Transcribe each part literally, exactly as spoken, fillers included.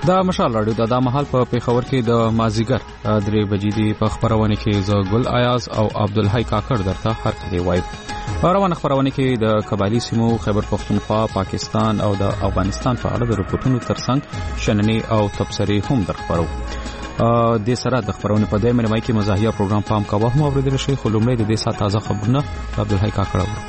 دا مشال راډیو د مهال په پیښور کې د مازیګر درې بجې دی په خبرونه کې ز ګل ایاز او عبدالحی کاکړ درته هر کله وایي. روانه خبرونه کې د قبایلی سیمو خیبر پختونخوا، پاکستان او د افغانستان په اړه د رپورټونو ترڅنګ شننې او تبصرې هم درخبرو. د سره د خبرونه په دایمه مې کې مزاحیه پروګرام پام کاوه هم اوریدل شي. خو لومړی د دې سات تازه خبرونه عبدالحی کاکړ اورو.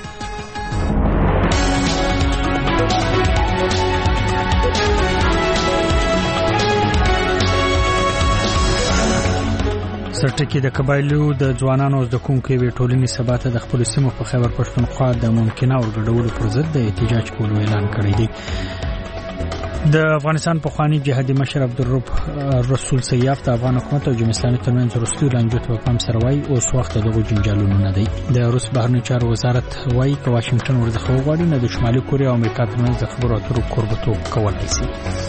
سرټکی د قبایلو د ځوانانو د کوونکې وی ټولنې سباته د خپل سیمو په خیبر پښتونخوا د ممکنه ورګډولو پر ضد د احتجاج کولو اعلان کړی دی. د افغانستان په خواني جهادي مشر عبدالرب رسول سیاف د افغان حکومت او جمهوریت اسلامي ترمنځ وروستي لانجو په پام سره وایي اوس وخت دغه جنجالونو نه دی. د روس بهرنی چارو وزارت وایي چې واشنگټن ورڅخه وغواړي نه د شمالي کوریا او امریکا ترمنځ د خبرو اترو کوربتوب کولای شي.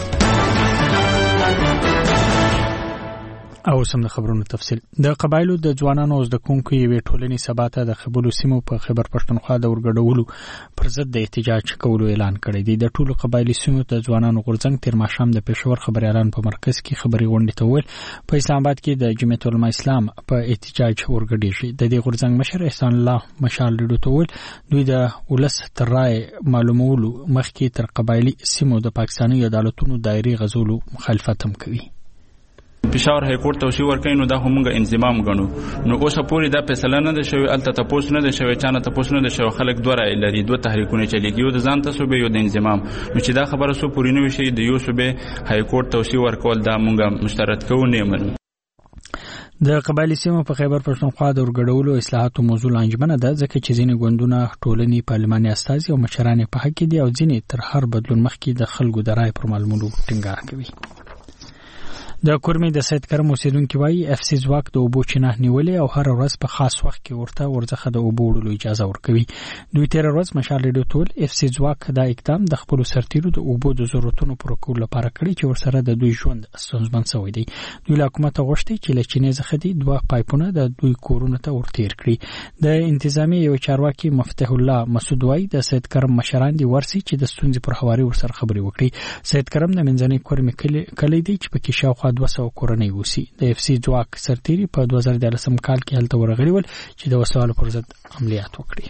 او سم د خبرونو تفصیل. د قبایلو د ځوانانو د کوونکې وی ټولنې سباته د خبرو سیمو په خیبر پښتونخوا د ورګډولو پر ضد د احتجاج کولو اعلان کړی دی. د ټولو قبایلی سیمو د ځوانانو غورځنګ تیر ماښام د پېښور خبريالان په مرکز کې خبري غونډې ته ویل په اسلام آباد کې د جمعیت العلماء اسلام په احتجاج ورګډېږي. د دې غورځنګ مشر احسان الله مشال ریډو ته ویل دوی د ولس تر رائے معلومولو مخکې تر قبایلی سیمو د پاکستاني عدالتونو دایري غزولو مخالفت هم کوي. پېښور های کورټ ته وشي ورکې نو دا همغه انضمام غنو. نو اوسه پوری دا فیصله نه ده شوی، الته تاسو نه ده شوی، چانه تاسو نه ده شوی. خلک دوه رائے لري، دوه تحریکونه چلیږي، یو د ځان تاسو به یو د انضمام. نو چې دا خبره سو پوری نه وشي د یو صوبې های کورټ ته وشي ورکول دا مونږه مشترک کوو نه منو. د قبایلی سیمو په خیبر پښتونخوا د ورګډولو اصلاحاتو موضوع لانجمنه ده ځکه چې ځینې ګوندونه ټولنې پارلماني استازي او مشران په حق دي او ځینې تر هر بدلون مخکې د خلکو د رائے پر معلومولو ټینګار کوي. د کورمې د سید کرم اوسیدونکو وايي اف سی ځواک د اوبو چینه نیولې او هر ورځ په خاص وخت کې ورته ورڅخه د اوبو وړلو اجازه ورکوي. دوی تیر ورځ مشال ریډیو ټول اف سی ځواک دا اقدام د خپل سرتیرو د اوبو د ضرورتونو پوره کولو لپاره کړی چې ورسره د دوی ژوند ستونزمن شوی دی. دوی له حکومت غوښتي چې له چینې څخه د دوه پایپونه د دوی کورونو ته ورتیر کړي. د انتظامی یو چارواکي مفتح الله مسعود وايي د سید کرم مشران دي ورسي چې د ستونزې پر حواري ورسره خبري وکړي. سید کرم د منځنۍ کورمې کلی دی چې په کې شاوخوا دوه سوه کورنۍ وسی. د اف سی ځواک سرتیري په دوه زره دولسم کال کې هلته ورغلي ول چې د وسوالو پر ضد عملیات وکړي.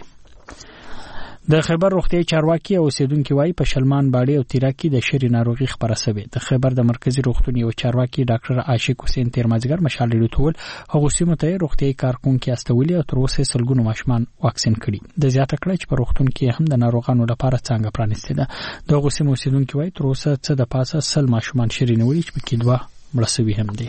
د خیبر روغتي چارواکي او اوسیدونکو وايي په شلمان باډي او تیرا کې د شری ناروغي خبره شوه. د خیبر د مرکزی روغتون یو چارواکي ډاکټر عاشق حسین تیرمازګر مشال ډیټول هغه سیمه ته روغتي کارکونکو استولي او تر اوسه سلګونو ماشومان واکسین کړي. د زیاته کړه چې په روغتون کې هم د ناروغانو لپاره څنګه پرانیسته ده. د هغه سیمه اوسیدونکو وايي تر اوسه څه د پاسه سل ماشومان شری نوړي چې په کې دوه مړسوي هم دي.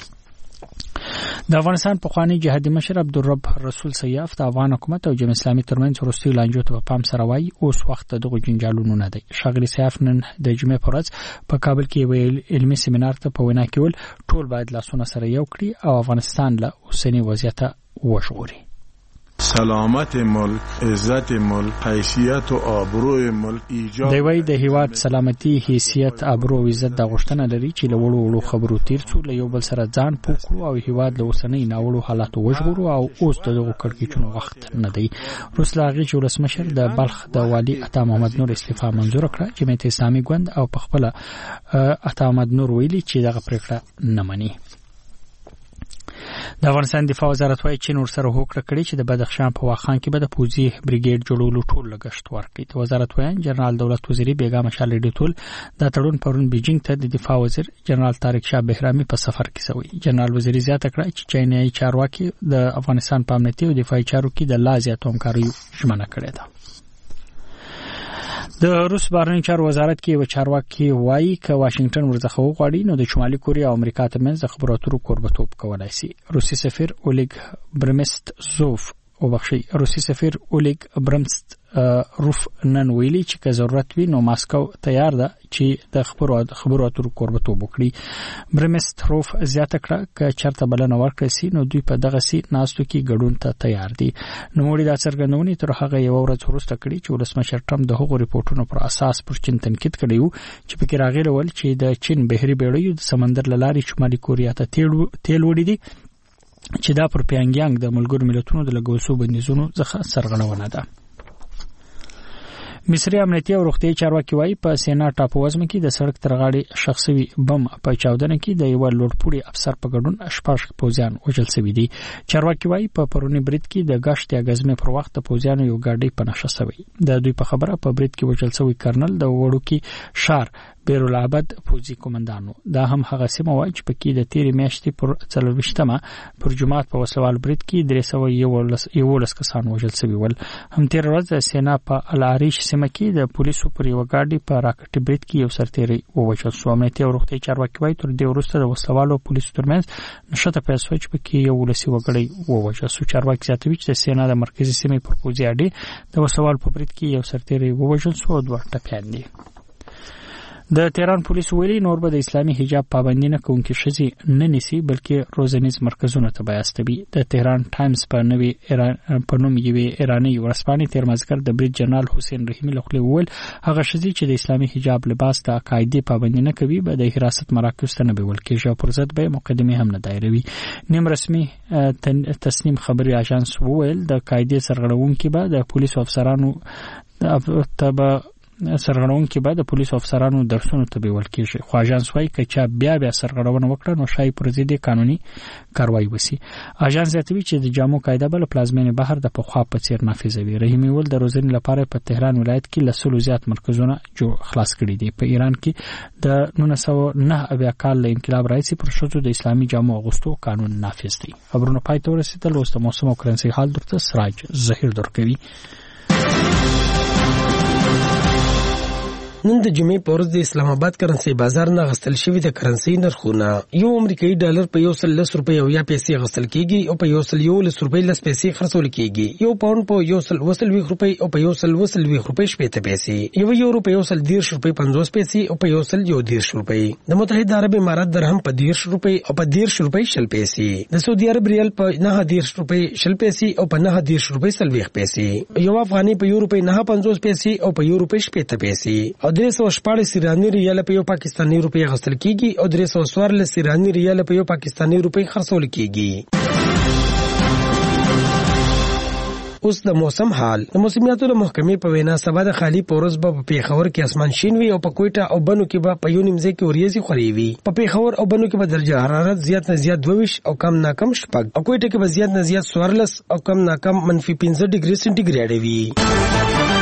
د افغانستان په خواني جهادي مشر عبدالرب رسول سیاف د افغان حکومت او جمهوریت اسلامي ترمنځ وروستي لانجو ته په پام سره وایي اوس وخت دغه جنجالونو نه دی. ښاغلي سیاف نن د جمعې په ورځ په کابل کې یو علمي سیمینار ته په وینا کې ول ټول باید لاسونه سره یو کړي او افغانستان له اوسنی وضعیت وژغوري. سلامت ملک، عزت ملک، حیثیت او آبروی ملک ایجاد دی وای د هیواد سلامتی، حیثیت، آبرو او عزت د غوښتنه لري چې له وړو وړو خبرو تیر څو له یو بل سره ځان پوکړو او هیواد له اوسنۍ ناوړو حالاتو وژغورو او اوس دغه کړکېچونو وخت نه دی. روس لاغي چې ولسمشر د بلخ د والی عطا محمد نور استعفا منزور کړه. جمعیت اسلامي ګوند او په خپل عطا محمد نور ویلي چې دغه پریکړه نه مني. د افغانستان دفاع وزارت وايي چې نور سره هوکړه کړې چې د بدخشان په واخان کې به د پوځي بریګیډ جوړولو ټول لګښت ورکړي. د وزارت وایي جنرال دولت وزیری بیګا مشال ډیټول د تړون پرون بیجینګ ته د دفاع وزیر جنرال طارق شاه بهرامي په سفر کې شوی. جنرال وزیری زیاته کړه چې چینایي چارواکي د افغانستان په امنیتي او دفاعي چارو کې د لا زیاتو همکارۍ ژمنه کړې ده. د روس بهرنی چارو وزارت کې یو چارواکي وایي چې واشنگټن ورڅخه وغواړي نو د شمالي کوریا او امریکا ترمنځ د خبرو اترو کوربتوب کولای شي. روسي سفیر اولیګ برمستزوف او بخشي روسي سفیر اولیګ برمست روف نن ویلي چې که ضرورت وي نو ماسکو تیار ده چې د خبرو خبرو اترو کوربتوب وکړي. برمست روف زیاته کړه چې چرته بلنه ورکړي سي نو دوی په دغه سي ناستو کې ګډون ته تیار دي. نو موږ دا څرګندونې تر هغه یو ورځ وروسته کړي چې ولسمشر ټرمپ د هغو ریپورتونو پر اساس پر چین تنقید کړی وو چې په کې راغلی ول چې د چین بحري بیړیو د سمندر لارې شمالي کوریا ته تیل وړي دي چې دا پر پیانګیانګ د ملګرو ملتونو د لګوسو بندیزونو څخه سرغړونه ده. مصری امنیتي او روغتي چارواکي وايي په سینا ټاپو وزم کې د سړک ترغاړي شخصي بم په چاودنه کې د یو لوړپوړي افسر په ګډون شپږ پوځیان وژل شوي دي. چارواکي وايي په پرونی برید کې د غشت یا غزمه پر وخت د پوځیانو یو ګاډي په نشه شوی. د دوی په خبره په برید کې وژل شوی کرنل د وړوکی شار بیرالعبد فوجي کمانډانو. دا هم هغه سیمه وای چې پکې د تیرې میاشتې پر څلورویشتمه پر جمعات په وسلوال برید کې درې سوه یوولس کسان وژل شوي ول. هم تیر ورځ د سینا په العریش سیمه کې د پولیسو پر یو ګاډي په راکټ برید کې یو سرتیری ووژل شو. امنیتي او روغتي چارواکي وایي تر دې وروسته د وسلوالو پولیسو ترمنځ نښته پیل شوه چې پکې یو ولسي وګړی ووژل شو. چارواکي زیاتوي چې د سینا د مرکزي سیمې پر پوځي اډې د وسلوال په برید کې یو سرتیری ووژل شو او دوه ټپیان دي. د تهران پولیس ویلي نور به د اسلامي حجاب پابندي نه کوونکې ښځې نه نیسي بلکې روزنیز مرکزونه ته به استوي. د تهران ټایمز په نوي په نوم یوې ایراني ورځپاڼې تیر مازدیګر د برید جنرال حسین رحیمي له خولې وویل هغه ښځې چې د اسلامي حجاب لباس د قاعدې پابندي نه کوي به د حراست مراکز ته نه بیول کېږي او پر ضد به مقدمې هم نه دایروي. نیم رسمي تسنیم خبري اژانس وویل د قاعدې سرغړونکي به د پولیسو افسرانو ته سرغړونکي به د پولیسو افسرانو درسونو ته بیول کېږي. خو اژانس وايي که چا بیا بیا سرغړونه وکړه نو شاید پر ضد قانوني کاروایی وشي. اژانس زیاتوي چې د جامو قاعده به له پلازمینې بهر د پخوا په څیر نافذوي. رحیمي ول د روزنې لپاره په تهران ولایت کې له سلو زیات مرکزونه جوړ خلاص کړي دي. په ایران کې د نولس سوه نه اویا کال له انقلاب راځي پر ښځو د اسلامي جامو اغوستو قانون نافذ دی. خبرونه پای ته ورسېدل. اوس د موسم او کرنسي حال درته سراج ظهیر درکوي. نن د جمعې په ورځ د اسلام آباد کرنسي بازار نه غستل شوی د کرنسي نرخونه یو امریکایي ډالر په یو سل لس روپۍ او یا پیسې غستل کیږي او په یو سل یو لس روپۍ لس پیسې خرڅول کیږي. یو پاوند په یو سل وسلوي روپۍ او په یو سل وسلوي روپۍ شپږ پیسې. یو یورو په یو سل دیرش روپۍ پنځوس پیسې او په یو سل یو دیرش روپۍ. د متحده عرب امارات درهم په دیرش روپۍ او په دیرش روپۍ شل پیسې. د سعودي عرب ریال په نه دیرش روپۍ شل پیسې او په نه دیرش روپۍ سلويخ پیسې. یو افغاني په یو روپۍ نه پنځوس پیسې او په یو روپۍ شپږ پیسې. درې سوه شپاړس ایراني ریال په یو پاکستاني روپۍ غستل کیږي او درې سوه څوارلس ایراني ریال په یو پاکستاني روپۍ خرڅول کیږي. اوس د موسم حال. د موسمیاتو د محکمې په وینا سبا د خالی پورز په پیښور کې اسمان شین وي او په کوټه او بنو کې به په یو نیمځای کې وریځي خوري وي. په پیښور او بنو کې به درجه حرارت زیات نه زیات دوه او کم نه کم شپږ او کوټه کې به زیات نه زیات څوارلس او کم نه کم منفي پنځه ډیګري سنټیګریډ وي.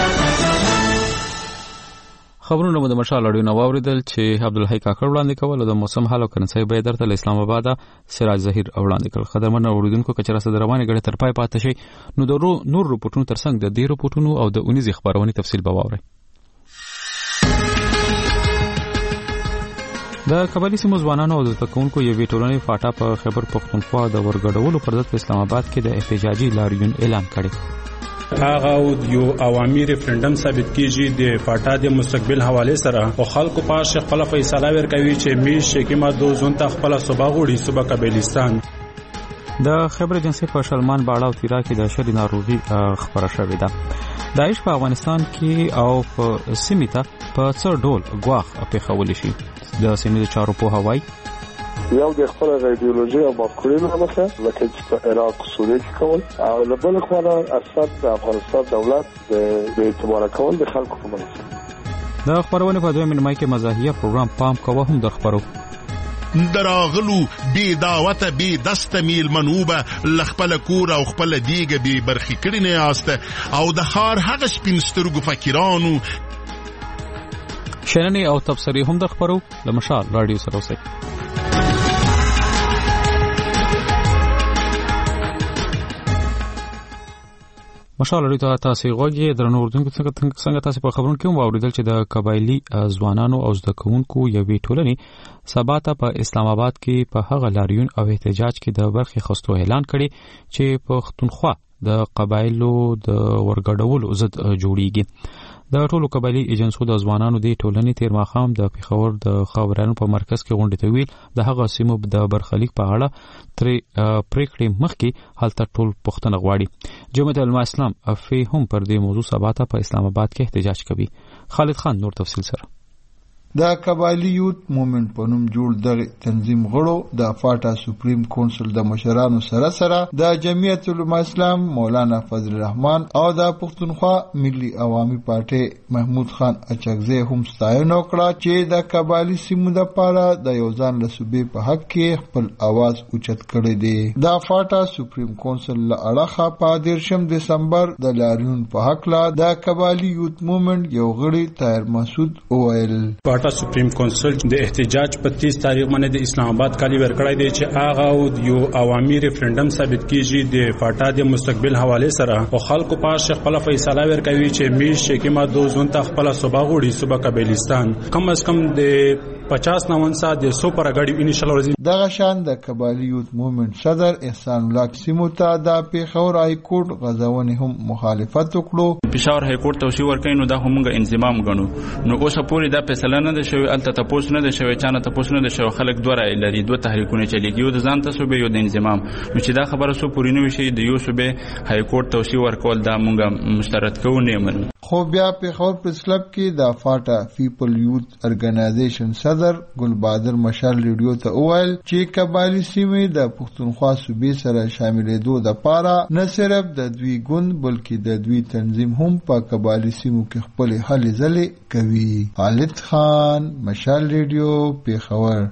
خبرونه مو د مشال اړیو نو اوریدل چې عبدالحی کاکړ وړاندې کول د موسم حال او کرنسي به درته اسلام آباد سراج ظهیر وړاندې کړ. خدمت اوریدونکو کچرا صدر روانه غړي تر پای پاتې شي نو د نور رپورټونو ترڅنګ د دې رپورټونو او د اونیز خبرونه تفصیل به واوري. د قبایلی سیمو ځوانانو او د تکونکو یو ویټولنې فاټا په خیبر پختونخوا د ورګډولو پر ضد اسلام آباد کې د احتجاجي لاریون اعلان کړی. هغه یو عوامي ریفرندم ثابت کیږي د فاټا د مستقبل حواله سره او خلکو پاس خپل فیصله ورکوي چې می شکیما دو زون ته خپل صوبه غوړي صوبه قبایلستان. د خبر ایجنسی په شلمان باړه او تیرا کې د شری ناروغي خبره شوې ده. داعش په افغانستان کې او په سیمه په څو ډول غواخ په خول شي. د سیمې چارو په هوای یو د خپل ایدئولوژي او مفکورې لمخه لکه چې په عراق سوریه کې کول او له بل خوا اسد د افغانستان دولت د اعتبار کول د خلکو په منځ. د خبرونه په دوه منمای کې مزاحیه پروګرام پام کوه هم در خبرو. دراغلو بی دعوت بی دست میل منوبه لخپل کور او خپل دیګه بی برخی کړي نه آست او د هار هغه سپینسترګو فقیرانو شننې او تبصرې هم در خبرو. لمشال رادیو سره اوسئ. مشال لري ته تاسو غوږی درنو اردوونکو څنګه تاسو په خبرونو کې واوریدل چې د قبایلی ځوانانو او زده کوونکو یو ټولنې سبا ته په اسلام آباد کې په هغه لاریون او احتجاج کې د برخې خستو اعلان کړي چې په پختونخوا د قبایلو د ورګډولو ضد جوړیږي. د ټولو قبایلی ایجنسو د ځوانانو د ټولنې تیر ماخام د پیښور د خاورانو په مرکز کې غونډه تویل د هغه سیمو د برخلیک په اړه تر پریکړې مخکې حالت ټول پښتنه غواړي. جمعیت العلماء اسلام افی هم پر دې موضوع سبا ته په اسلام آباد کې احتجاج کوي. خالد خان نور تفصیل سره. د قبایلی یوت موومنت په نوم جوړ دغه تنظیم غړو د فاټا سپریم کونسل د مشرانو سره سره د جمعیت العلماء اسلام مولانا فضل الرحمن او د پښتونخوا ملي عوامي پارټي محمود خان اچکزی هم ستاینه وکړه چې د قبایلی سیمو لپاره د یو ځان له صوبې په حق کې خپل आवाज اوچت کړی دی. د فاټا سپریم کونسل له اړخه په دیرشم دسمبر د لاریون په حق لا د قبایلی یوت موومنت یو غړي طاهر مسعود اویل فاټا سپریم کونسل د احتجاج په تیس تاریخ باندې د اسلام آباد کالی ورکړای دی چې هغه یو عوامي ریفرندم ثابت کیږي د فاټا د مستقبل حواله سره او خلکو پاس خپل فیصله ورکوي چې میش چې ما دو زون ته خپل صوبا غوړي صوبا قبایلستان کم از کم د پچاس نون سا د سو پر غړي ان شاء الله ورځي. دغه شان د قبایلی یوت موومنت صدر احسان الله سیمو ته د پیښور های کورټ غزاونې هم مخالفت وکړو. پېښور های کورټ توشي ورکې نو دا همغه انضمام غنو نو اوسه پوری دا فیصله نه ده شوی الته تاسو نه ده شوی چانه تاسو نه ده شوی خلک دوه رائے لري دوه تحریکونه چلیږي یو د ځان تاسو به یو د انضمام نو چې دا خبره سو پوری نه وشي د یو صوبې های کورټ توشي ورکول دا مونږه مشترک کوو نه من خو بیا پیښور پریس کلب کې د فاټا پیپل یوت ارګنایزیشن صدر ګلبادر مشال ریډیو ته وویل چې قبایلی سیمې د پښتونخوا صوبې سره شاملېدو د پاره نه صرف د دوی ګوند بلکې د دوی تنظیم هم په قبایلی سیمو کې خپل هلې ځلې کوي. خالد خان مشال ریډیو پیښور.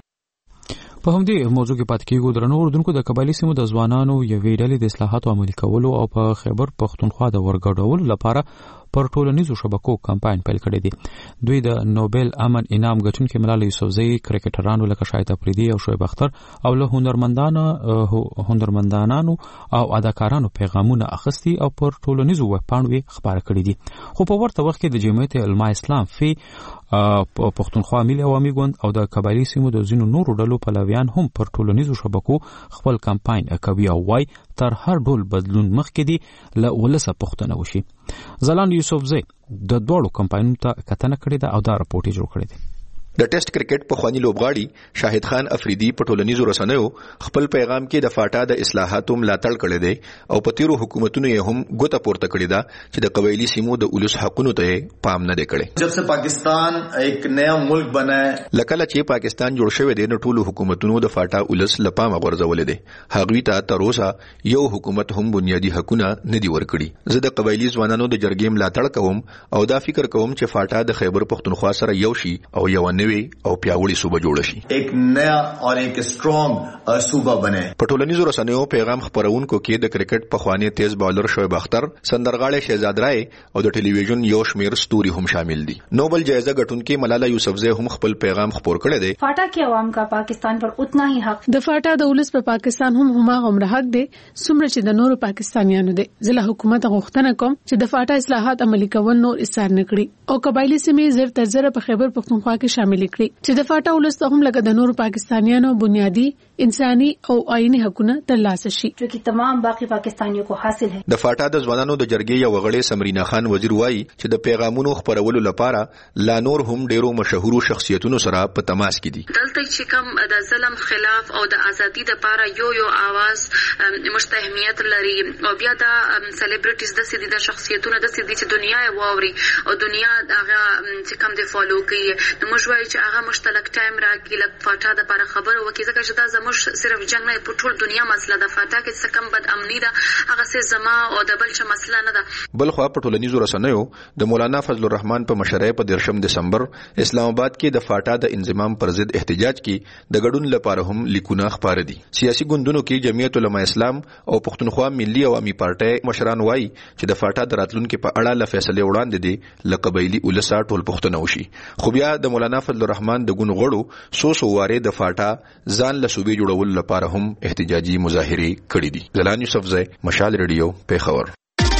په همدې موضوع کې پات کېږو درنو اردوونکو د قبایلی سیمو د ځوانانو یوې ډلې د اصلاحاتو عملي کولو او په خیبر پښتونخوا د ورګډولو لپاره پر ټولنیزو شبکو کمپاین پیل کړی دی. دوی د نوبل امن انعام ګټونکي ملال یوسفزئی کرکټرانو لکه شاهد افریدي او شعیب اختر او له هنرمندانو هنرمندانو او اداکارانو پیغامونه اخیستي او پر ټولنیزو ویبپاڼو خبره کړې دي. خو په ورته وخت کې د جمعیت العلماء اسلام فی پښتونخوا ملي عوامي ګوند او د قبایلی سیمو د ځینو نورو ډلو پلویان هم پر ټولنیزو شبکو خپل کمپاین کوي او وايي تر هر ډول بدلون مخکې دي له ولسه پښتنه وشي. زلان یوسفزئی د دوړو کمپاینونو ته کتنه کړې ده او دا راپورټ جوړ کړی دی. د ټیسټ کرکټ په خواني لوبغاړي شاهد خان افریدي په ټولنیزو رسنیو خپل پیغام کې د فاټا د اصلاحاتو ملاتړ کړی دی او په تیرو حکومتونو یې هم ګوته پورته کړی ده چې د قبایلی سیمو د اولس حقونو ته پام نه دی کړی. جب سے پاکستان ایک نیا ملک بنا ہے لکه چې پاکستان جوړ شوی دی نو ټولو حکومتونو د فاټا اولس لپاره غورځولې دي. هغوی ته تر اوسه یو حکومت هم بنیادی حقونه نه دی ورکړي. زه د قبایلی ځوانانو د جرګې ملاتړ کوم او دا فکر کوم چې فاټا د خیبر پښتونخوا سره یو شي او یو نوی او پیاوړی صوبه جوړ شي. ایک نیا اور ایک سټرونګ صوبه بنے. په ټولنیزو رسنیو پیغام خبرونکو کې د کرکټ په خواني تیز بالر شعیب اختر، سندرغاړی شهزاد رای او د ټلویزیون یو شمیر ستوري هم شامل دي. نوبل جایزه ګټونکې ملاله یوسفزئی هم خپل پیغام خبر کړی دی. فاٹا کے عوام کا پاکستان پر اتنا ہی حق. د فاٹا د ولس په پاکستان هم هما غمره حق دی څومره چې د نورو پاکستانیانو دی. ضلع حکومت غوښتنه کوم چې د فاٹا اصلاحات عملي کول نور اثر نه کړي او قبایلی سیمې زر تر زر په خیبر پختونخوا کې شامل کړي چې د فاٹا ولس ته هم لکه د نورو پاکستانیانو بنیادی انساني او آئینی حقونه ترلاسه شي جو چې تمام باقی پاکستانیوں کو حاصل ہے. د فاٹا د ځوانانو د جرګې یو غړي سمرینا خان وزیر وایي چې د پیغامونو خبرولو لپاره لا نور هم ډیرو مشهورو شخصیتونو سره په تماس کې دي. دلته چې کوم د ظلم خلاف او د ازادي لپاره یو یو आवाज مشتهمیت لري او بیا د سلیبریټیز د سیدي د شخصیتونو د سیدي چې دنیا یې واوري او دنیا هغه چې کوم دی فالو کوي نو موږ وایو چې هغه مشترک ټایم راکړي لکه فاټا د لپاره خبر وکړي ځکه چې دا زموږ صرف جنگ نه په ټول دنیا مسله د فاټا کې څه کم بد امني ده هغه څه زما او د بل څه مسله نه ده. بل خو په ټولنیزو رسنیو د مولانا فضل الرحمن په مشرۍ په دیرشم دسمبر اسلام آباد کې د فاټا د انضمام پر ضد احتجاج کې د ګډون لپاره هم لیکونه خبر دي. سیاسي ګوندونو کې جمعیت العلماء اسلام او پښتونخوا ملي عوامي پارټي مشران وایي چې د فاټا د راتلونکو په اړه ل فیصله وړاندې دي لقبایلی ولسا ټول پښتون وشي. خو بیا د مولانا فضل الرحمن د ګوند غړو سو سو واره د فاټا ځان له صوبې جوړول لپاره هم احتجاجي مظاهره کړې دي. زلان یوسفزئی، مشال ریډیو، پیښور.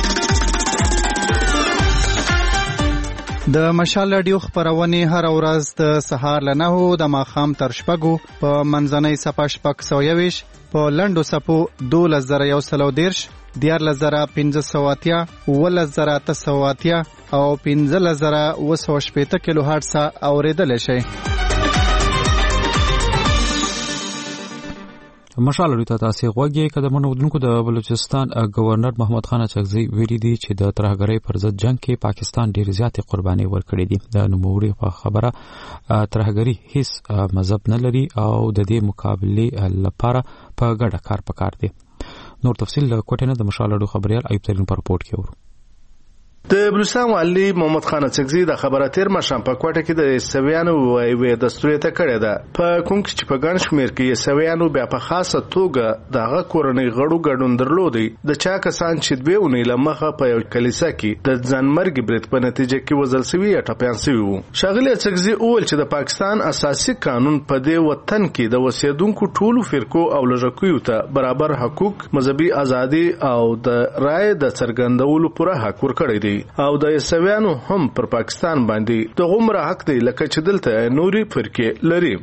د مشال رادیو خبرونه هر ورځ د سهار له نهو د ماښام تر شپږو په منځنۍ صفه شپږ سوه یویش په لنډو صفو دولس زره یو سل او دېرش دیارلس زره پنځه سوه اتیا اوولس زره اته سوه اتیا او پنځلس زره اوه سوه شپېته کیلو هرټز اورېدلی شئ. مشال لري تاسو غوږی کده منودونکو د بلوچستان گورنر محمد خان اچکزی ویلي دي چې د ترهګرۍ پر ضد جنگ کې پاکستان ډېر زیاتې قرباني ورکړې دي. د نوموړي په خبره ترهګرۍ هیڅ مذهب نه لري او د دې مقابله لپاره په ګډه کار پکار دي. نور تفصیل له کوټه نه د مشال لري خبريال ایوب ترین په رپورت کې ورو. د بلوچستان والي محمد خان اڅکزي د خبره تیر مشام په کوټه کې د سویانو وی د ستوريته کړه ده په کوم کې چې په ګڼ شمیر کې سویانو بیا په خاصه توګه دغه کورنۍ غړو ګډون درلودي د چا کسان چې دوی ونی لمخه په یو کلیسا کې د ځانمرګ برید په نتیجه کې وزل سوي یا ټپيان سوي وو. شاغلي اڅکزي اول چې د پاکستان اساسي قانون په دې وطن کې د وسیدونکو ټولو فرقو او لژکوي ته برابر حقوق مذهبي ازادي او د رائے د څرګندولو پوره حق ورکړی دی او د سویانو هم پر پاکستان باندې د غومره حق دی لکه چې دلته نوري فرقې لري.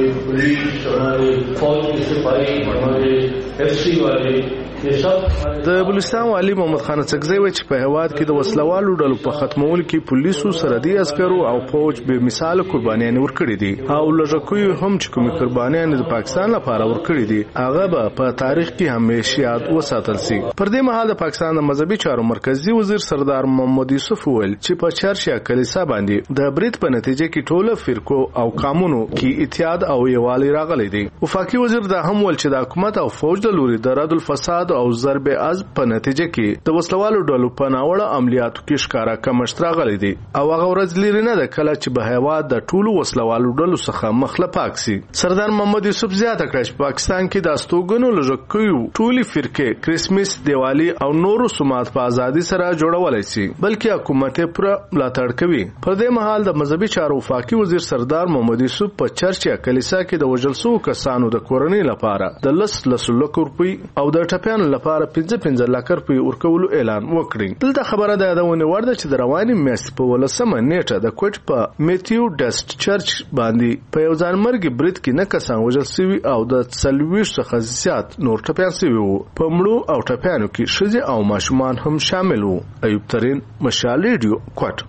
د بلوچستان والي محمد خان اڅکزی وایي چې په هواد کې د وسلوالو ډلو په ختمول کې پولیسو سرحدي عسکرو او فوج به مثال قربانیان ورکړي دي او لژکوي هم چې کومې قربانیان د پاکستان لپاره ورکړي دي هغه به په تاریخ کې همیشه یاد وساتل شي. پر دې مهال د پاکستان د مذهبي چارو مرکزی وزیر سردار محمد یوسف ویل چې په چرچ یا کلیسا باندې د برید په نتیجه کې ټوله فرقو او قانونو کې اتحاد او یووالی راغلی دی. وفاقي وزیر دا هم ول چې د حکومت او فوج د لوري د رد الفساد او ضرب از په نتیجه کې د وسلوالو ډلو په ناوړه عملیاتو کې ښکارا کمښت راغلی دی او هغه ورځ لري نه ده کله چې به هواد د ټولو وسلوالو ډلو څخه مخله پاک سي. سردار محمد یوسف زیاته کړه چې پاکستان کې د استوګنو لژکوي ټولي فرقې کریسمس دیوالی او نورو سمات په ازادي سره جوړولای شي بلکې حکومت پر ملاتړ کوي. پر دې مهال د مذهبي چارو وفاقي وزیر سردار محمد یوسف په چرچ یا کلیسا کې د وژل شوو کسانو د کورنۍ لپاره د لس لس لک روپۍ او د ټپيانو لپاره پنځه پنځه لک روپۍ ورکولو اعلان وکړي. دلته خبره ده د ونه ورده چې د رواني میاشتې په ولسمه نیټه د کوټ په میتیو ډست چرچ باندې په یو ځانمرګي برید کې نه کسان وژل شوي او د څلوېښت څخه زیات نور ټپيان شوي وو. په مړو او ټپيانو کې ښځې او ماشومان هم شامل وو. ایوب ترین مشال ریډیو کوټ.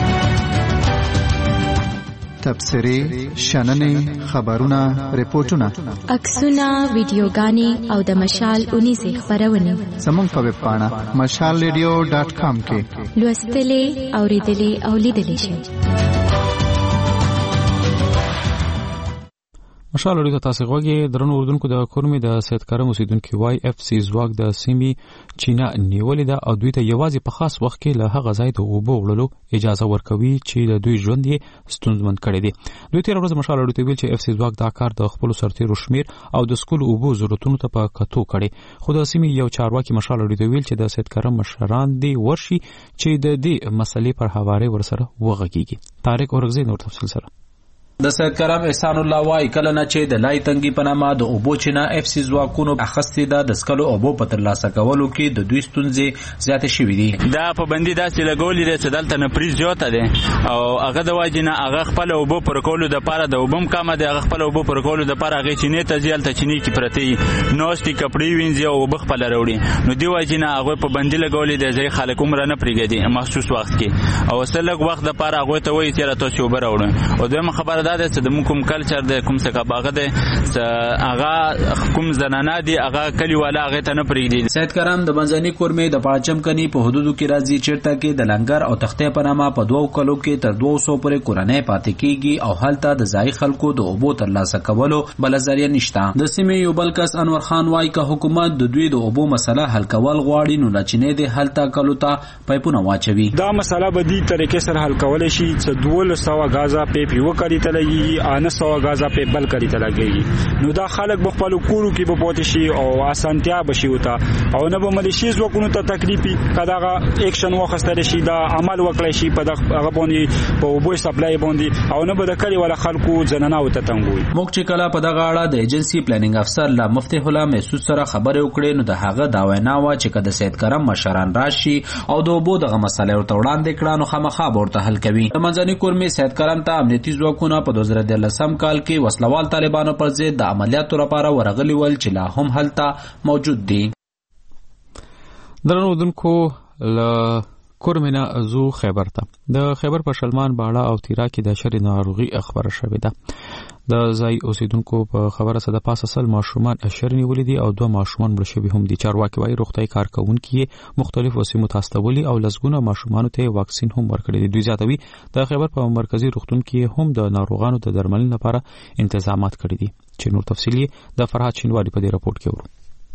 تبصرې شننې خبرونه ریپورتونه عکسونه ویډیوګانې او د مشال اونیزه خبرونه زموږ په ویب پاڼه مشال ریډیو ډاټ کام کې لوستلې اوریدلې او لیدلې شئ. مشال لري تاسو غوږی درنو اردوونکو د کورمي د سید کرم اوسیدونکو وای اف سی زواګ د سیمي چینا نیولې ده او دوی ته یوازې په خاص وخت کې له هغه ځای ته اوبو وړلو اجازه ورکوي چې د دوی ژوند یې ستونزمن کړي دي. دوی تیر ورځ مشال لري ویل چې اف سی زواګ دا کار د خپل سرتیرو شمیر او د سکول اوبو ضرورتونو ته په کتو کړي. خو د سیمي یو چارواکي مشال لري ویل چې د سید کرم مشران دی ورشي چې د دې مسلې پر حواله ورسره وغږیږي. طارق اورغزی نور تفصیل سره د سید کرم احسان الله وای کله نه چې د لای تنګي په نامه د اوبو چینا اف سی ځواکونو اخستې ده د سکلو اوبو په ترلاسه کولو کې د دوی ستونزې زیاتې شوې دي. دا پابندي داسې لګولې ده چې دلته نه پریز جوته ده او هغه د واجب نه هغه خپل اوبو پر کولو د پاره د اوبم کامه ده هغه خپل اوبو پر کولو د پاره هغه چینه ته ځل ته چینه کې پرتی نوستي کپړې وینځي او وب خپل وروړي نو دی واجب نه هغه پابندي لګولې ده چې خلک عمر نه پریږدي مخصوص وخت کې او سلګ وخت د پاره هغه ته وایي چې تاسو وبر وروړي او دغه خبره ده چې د کوم کلچر د کوم څه کباغه ده هغه کوم زنانه دي هغه کلی والا هغه ته نه پریږدي. سید کرم د منځني کورمې د پاچم کني په حدودو کې راځي چیرته کې د لنګر او تختې په نامه په دوو کلو کې تر دوه سوه پورې کورنۍ پاتې کیږي او هلته د ځای خلکو د اوبو ترلاسه کولو بل ذریعہ نشته. د سیمې یو بل کس انور خان وای که حکومت د دوی د اوبو مسله حل کول غواړي نو لچنې د هلته کلو ته پایپونه واچوي. دا مسله به دې طریقې سره حل کول شي چې دوه سوه غازا پیپ یو کړی تلګي انه سو غازا په بل کړی ته لګي نو دا خلک په خپل کورو کې به پاتې شي او اسانتیا بشي وتا او نه به ملیشي ځواکونو ته تکلیفي کداغه اکشن واخستل شي دا عمل وکړي شي په دغه باندې په وبو سپلای باندې او نه به د کلی ولا خلکو ځننه او ته تنګوي. موږ چې کله په دغه اړه د ایجنسی پلانینګ افسر لا مفتح الله محسوس سره خبرې وکړې نو د هغه دا وینا و چې کده سید کرم مشران راشي او د وبو دغه مسله ورته وړاندې کړه نو خامخا ورته حل کوي. د منځني کورمې سید کرم ته امنیتي ځواکونه په دوه زره دولسم کال کې وسلوال طالبانو پر ضد د عملیاتو لپاره ورغلي ول چې لا هم هلته موجود دي. درنو دونکو ل کورمنه زو خیبر ته د خیبر په شلمان باړه او تیرا کې د شری ناروغي خبره شوې ده. د ځای اوسیدونکو په خبره سره د پاسه سل ماشومان اشر نیولې دي او دوه ماشومان مړ شوي هم دي. چارواکي وايي روغتي کارکونکو مختلف وسیمو تاستولي او لسګونه ماشومان ته واکسین هم ورکړي دي. دوی زیاتوي د خیبر په مرکزی روغتون کې هم د ناروغانو د درملنې لپاره تنظیمات کړي دي. چې نور تفصیلی د فرحات شینواری په دې راپورټ کې ورو.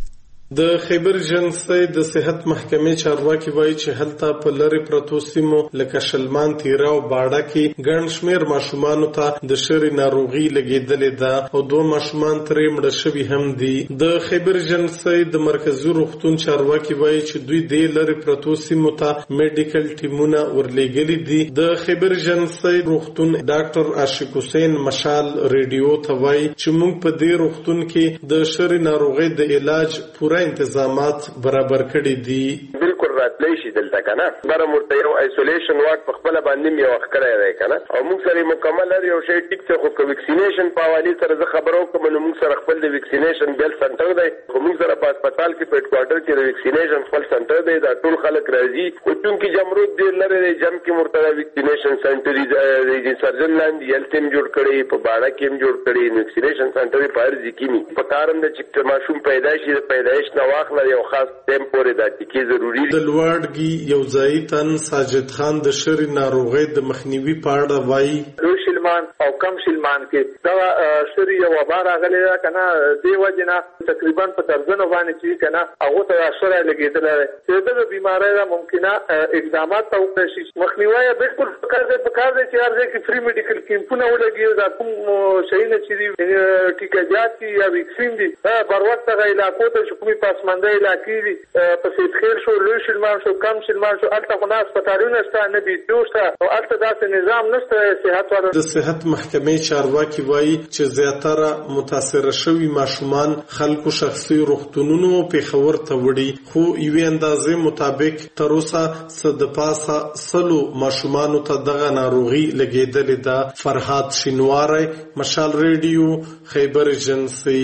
د خیبر جنسي د صحت محکمې چارواکي وایي چې هلته په لری پرتو سیمو لکه شلمان، تیرا او باړه کې ګڼ شمېر ماشومان ته د شری ناروغي لګیدلې ده او دوه ماشومان ترې مړه شوي هم دي. د خیبر جنسي د مرکزی روغتون چارواکي وایي چې دوی د لری پرتو سیمو ته میډیکل ټیمونه ورلېږلي دي. د خیبر جنسي روغتون ډاکټر عاشق حسین مشال ریډیو ته وایي چې موږ په دې روغتون کې د شری ناروغي د علاج پوره انتظامات برابر کړي دي. بالکل راتلی شي دلته کنه بره مرته یو ایسولیشن وارد په خپل باندې یو وخت کړی دی کنه او موږ سره مکمل یو شی ټیک څه خو ویکسینیشن په حواله سره زه خبرو کوم نو موږ سره خپل د ویکسینیشن بیل سنټر دی خو موږ سره په هسپتال کې په هډ کوارټر کې د ویکسینیشن خپل سنټر دی دا ټول خلک راځي او چونکی جمرود دی لره جم کې مرتضی ویکسینیشن سنټر دی سرجن لاندې یل تیم جوړ کړي په باړه کې هم جوړ کړي ویکسینیشن سنټر په هر ځای کې په کارم د چې ماشوم پیدا شي د پیدایش نو واخله یو خاص ټیم پورې د ټیکې ضروری دی. د لوړګي یو ځای تن ساجد خان د شری ناروغي د مخنیوي په اړه وایي لوی شلمان او کم شلمان کې دا شری یو وبا راغلی ده کنه دی وجنه تقریبا په درجنو باندې چې کنه هغه ته اثر لګیدل چې د بیماری دا ممکنه اقدامات ته وکړي شي مخنیوي بالکل پکار دی پکار دی چې هر ځای کې فری میډیکل کیمپونه ولګي دا کوم شي نه چې ټیکاجات یا ویکسین دي بر وخت غیر علاقو ته حکومي پاسمانده علاقې دي په سید خیر شو لوی شلمان شو کم شلمان شو الته خو ناس پټاریونه شته نه بي دوسته او الته داسې نظام نشته صحت ور د صحت محکمې چارواکي وایي چې زیاتره متاثر شوي ماشومان خلکو شخصي روغتونونو په خبر ته وړي خو یوې اندازې مطابق تر اوسه صد پاسه سلو ماشومان ته دغه ناروغي لګیدلې ده. فرحات شینواری مشال ریډیو خیبر جنسي.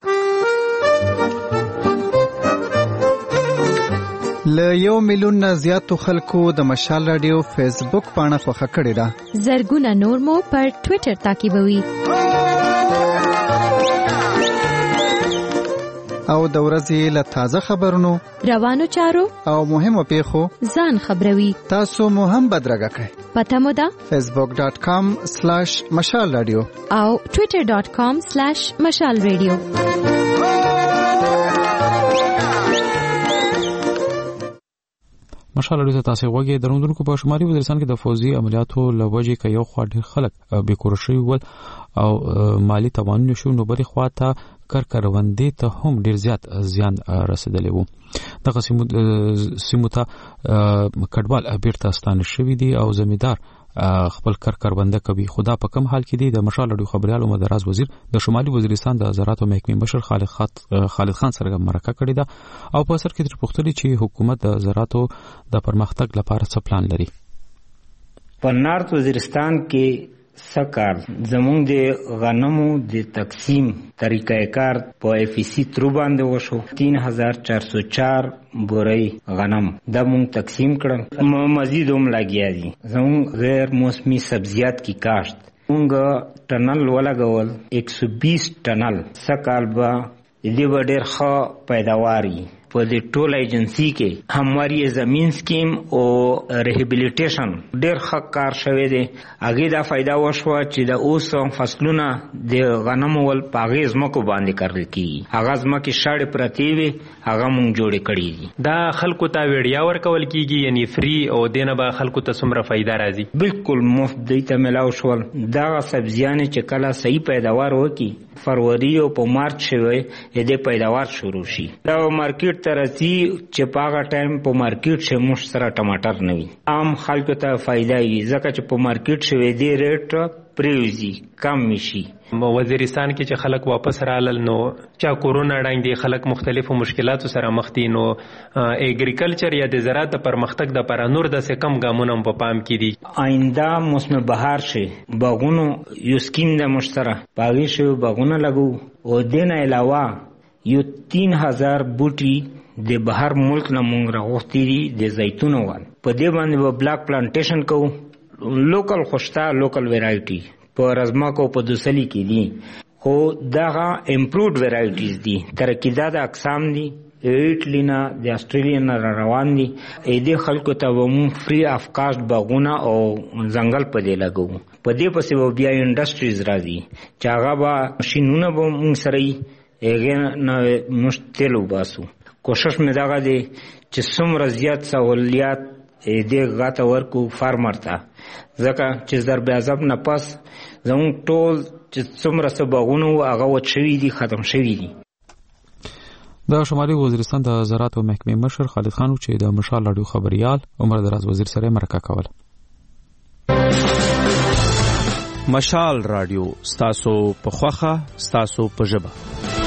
له یو میلیون نه زیاتو خلکو د مشال رادیو فیسبوک پاڼه خوښه کړې ده. زرګونه نور مو پر ټوئیټر تعقیبوي او د ورځې له تازه خبرونو روانو چارو او مهمو پیښو ځان خبروي. تاسو مو هم بدرګه کړئ. پته مو ده facebook dot com slash مشال رادیو او twitter dot com slash مشال رادیو. مشال رادیو ته تاسو وګورئ. درونکو په شمالي وزیرستان کې د فوزي عملیاتو لوجې کې یو خوا ډیر خلک به کور شوی ول او مالی توان نشو نو بری خوا ته کارکروندې ته هم ډیر زیات زیان رسیدلی وو. دغه سیمو ته کډوال بیرته ستانه شوی دي او زمیدار خپل کارکربنده کوي. خدا په کم حال کې دي. د مشال رادیو خبريال او مدراز وزیر د شمالي وزیرستان د زراعت او محکمې مشر خالد خالد خان سره مرکه کړې ده او په سر کې تر پوښتنې چې حکومت د زراعت د پرمختګ لپاره څه پلان لري. په نارت وزیرستان کې سکار زمونږ د غنمو د تقسیم طریقه کار په اف سی تر باندې وشو. تین هزار چار سو چار بوري غنم د مونږ تقسیم کړل. مزید هم لګیا دي زمونږ غیر موسمی سبزیات کی کاشت مونږ ټنل ولګول ایک سو بیس ټنل سکال با دې ډېر ښه پیداواري په دې ټول ایجنسی کې همواري زمين سکیم او ریهابیلیټیشن ډېر ښه کار شوی دی. هغه دا فائدہ وشو چې د اوس فصلونه د غنمو ول پاغیز مکو باندې کړل کی هغه ځمکه شاړې پرتی وي هغه مونږ جوړې کړې دي. دا خلکو ته ویډیا ورکول کیږي یعنی فری او دینه به خلکو ته څومره فائدہ راځي. بالکل مفت دی ته ملاو شول. دا سبزیان چې کله صحیح پیداوار وکي فروری او په مارچ شوی دې پیداوار شروع شي. دا مارکیټ ترسي چې پاغه ټایم په مارکیټ شه مش سره ټماټر نه وي عام خلکو ته فائدہ وي ځکه چې په مارکیټ شوی دی ریټ پریوزي کم شي. وزیرستان کې چې خلک واپس رالل نو چا کورونا ډنګ دي خلک مختلفو مشکلاتو سره مخ دي نو اګریکلچر یا د زراعت د پرمختګ د پر نور د څه کم ګامونه په پام کې دي. آینده موسم بهار شي باغونو یو سکیم د مشترا باغی شو باغونه لګو او دین علاوه یو تین هزار بوټي د بهر ملک نه مونږ راغوستي دي د زیتونو وال په دې باندې به بلاک پلانټیشن کوو. لوکل خوشتا لوکل ویرایټي په رزماک او په دوسلی کې دي، خو دغه امپرووډ ویرایټیز دي، ترکیزات اقسام دي، ایټلی نه د استرالیا نه روان دي. دې خلکو ته به مونږ فری اف کاسټ باغونه او ځنګل په دې لګو. په دې پسې به بیا انډسټریز راځي چې هغه به ماشینونه به مونږ سره یي، هغې نه موږ تیل وباسو. کوشش مې دغه دی چې څومره زیات سهولیات دې غاته ورکو فارمر ته، ځکه چې ضرب عذاب نه پس زموږ ټول چې څومره څه باغونه وو هغه وچ شوي دي، ختم شوي دي. د شمالي وزیرستان د زراعت او محکمې مشر خالد خان چې د مشال راډیو خبريال عمر دراز وزیر سره مرکه کوله. مشال راډیو ستاسو په خوخه ستاسو په ژبه.